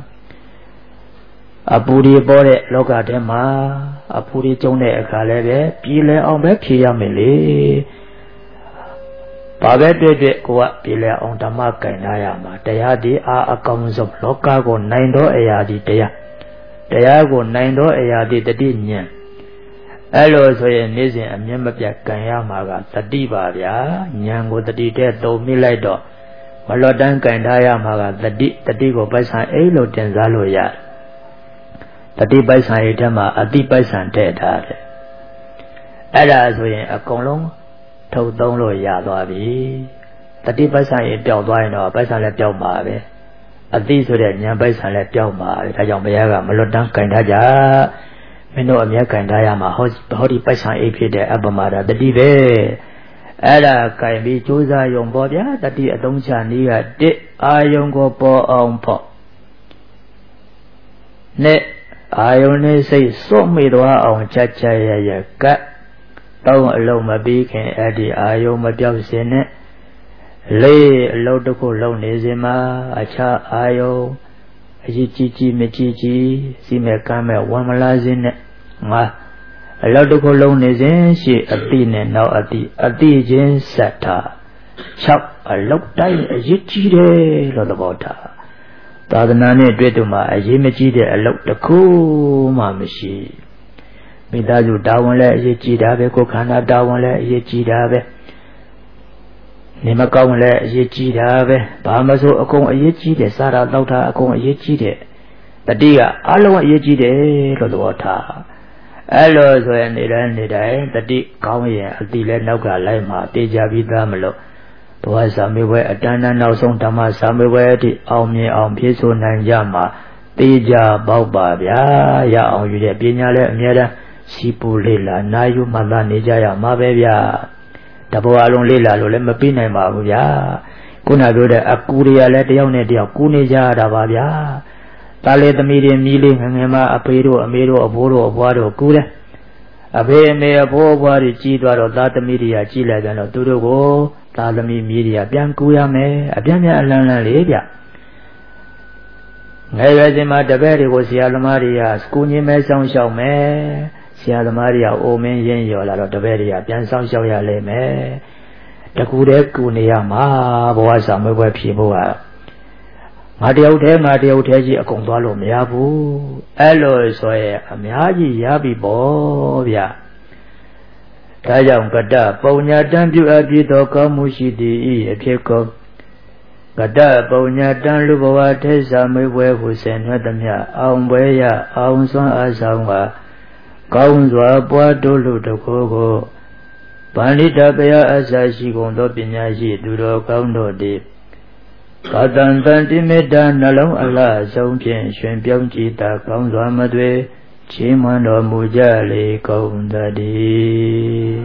Speaker 1: အပူတွေပေါ်တဲ့လောကထဲမှာအပူတွေကျုံတဲ့အခါလည်းပဲပြည်လဲအောင်ပဲဖြေရမယ်လေဘာပဲတွေ့ကိုကပြည်လဲအောင်ဓမ္မကင်ထားရမှာတရားဒီအကောင်းဆုံးလောကကိုနိုင်သောအရာဒီတရားကိုနိုင်သောအရာဒီတတိဉာဏ်အဲ့လိုဆိုရင်နေ့စဉ်အမြဲမပြတ်ကံရမှာကတတိပါဗျာဉာဏ်ကိုတတိတဲ့သုံးမိလိုက်တော့မလွတ်တမ်းကံထားရမှာကတတိကိုပိုက်ဆံအိလို့တင်စားလို့ရတတိပိုက်ဆံရဲ့ထဲမှာအတိပိုက်ဆံထည့်ထားတယ်အဲ့ဒါဆိုရင်အကုန်လုံးထုတ်သုံးလို့ရသွားပြီတတိပိုက်ဆံရဲ့ပျောက်သွားရင်တော့ပိုက်ဆံလည်းပျောက်ပါပဲအတိဆိုတဲ့ဉာဏ်ပိုက်ဆံလည်းပျောက်ပါပဲဒါကြောင့်ဘုရားကမလွတ်တမ်းကံထားကြမင်းတို့အမြဲကံထားရမှာဟောဒီပိုက်ဆံအိဖြစ်တဲ့အပမာဒတတိပဲအဲ့ဒါကံပြီးကြိုးစားရုံပေါ့ဗျာတတိအသုံးချနည်းက1အာယုံကိုပေါ်အောင်ဖို့နဲ့အာယုန်နဲ့စိတ်စွန့်မိသွားအောင်ချရကတ်တောင်းအလုံးမပြီးခင်အဲ့ဒီအာယုန်မပြောက်စင်နဲ့လေးအလုံးတစ်ခုလုံးနေစင်မှာအခြားအာယုန်အကြီးကြီးမကြီးစီမဲ့ကမ်းမဲ့ဝမ်းမလာစင်နဲ့ငါ a lot of colonization, she a thin now a teen sata. Chop a lock time a yitchide, lot of water. Tadanane Dretuma, a yimachide, a lock the cool mamashi. Midazu Dawanle, Yichidabe, Kokana Dawanle, Yichidabe. Nimakawanle, Yichidabe, Bamaso, a con a yichide, Sara Lauta, a con a yichide. The dear, Allo Yichide, lot of water. Allo, so an idea, the deep county, a dealer Noga Lima, Deja Vidamelo. Was a me way a dana now song Tama, some way the Almi on Piso Nanjama, Deja Baubabia, Ya on you, Pinale, Miera, Sipu Lila, Nayu, Malanija, Mabia, Taboalon Lila, Lemapina, Mabia, Kunagoda, Akuria, let the only the Kunija, Davabia, Tale the medium kneeling, and Emma, a pedo, a meadow, a boro, a water, Kula. A bay may a poor body, Chidwa, or that media, Chile, and a Turugo. Talami media, Biancuya me, a Biania Lana Libia. Nevezima the very was Yalamaria, Scuni me San Shao me, Sialamaria, O men yen yola, the very Bian San Shao Yale me, the Kude Kuniama, Boasam, where people are. Madio Teji, a Convalo Miabu, Elo soe, a Miaji Yabi Bovia. Tayang Gada, Ponya Dambu Abito Kamushidi, a Pico Gada, Ponya Dan Luboa Tesa, may wear who sent Nadamia, Aumwaya, Aunson Asawa, Kaunzwa, Boadolu the Kogo, Panita Bea Asashi Gondo Pinyashi, Duro Kaundo de Katan Tantimeda, Nalong Allah, Sompian, Shampion Chita, Kaunzwa Madwe. Chimano Mujali Kaundadi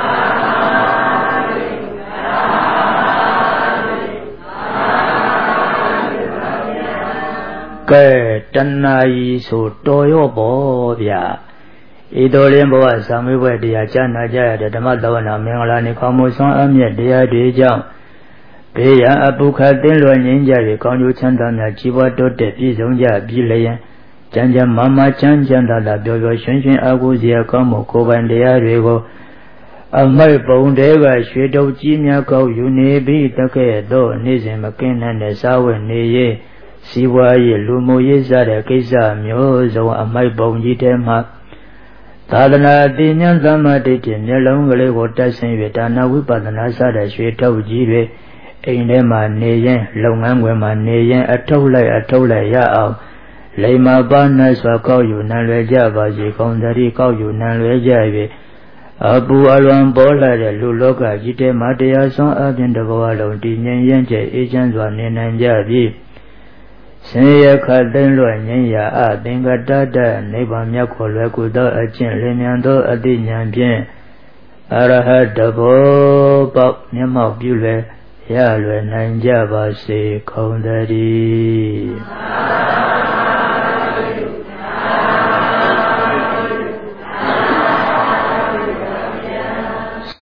Speaker 1: Ke Tanai so Toyo Bobia Idolin Boa Samiwe dia Chana Jaya the Damadona Mengalani Kamuson Amia dia Dijam Beya Abukatin Ninja, Konju Chandana Chiva Dote Pizonja Bilayan. Janja Mama Chanjanda la Biogo Shunshin Aguzia Kamo Kobandea Rego Amai Bondega Shwedo Jimia Go Unibi Take Do Nizim Makina Nesawe Neye Siwaye Lumo Yezada Kisa Myozo Amai Bonditema Tadana Dinyan Zama Diti Nelongale Watasin Vitana Wipadana Sada Shweto Jive Ainema Neyen Longangwema Neyen Atola Yao Lema Bana Swako Yunan Reja Baji Kondari Kau Yunan Reja Abu Alwan Bola de Luloka Jite Matea Son Abin the Boalo Dinyan Yenje Agents one Ninja B. Senya Kaden Luanya A Dinga Dada Neba Myako Lakuda Achin Lemiando Adinyan Bien Araha Dabo Bok Nema Bule Yalwe Nanja Basi Kondari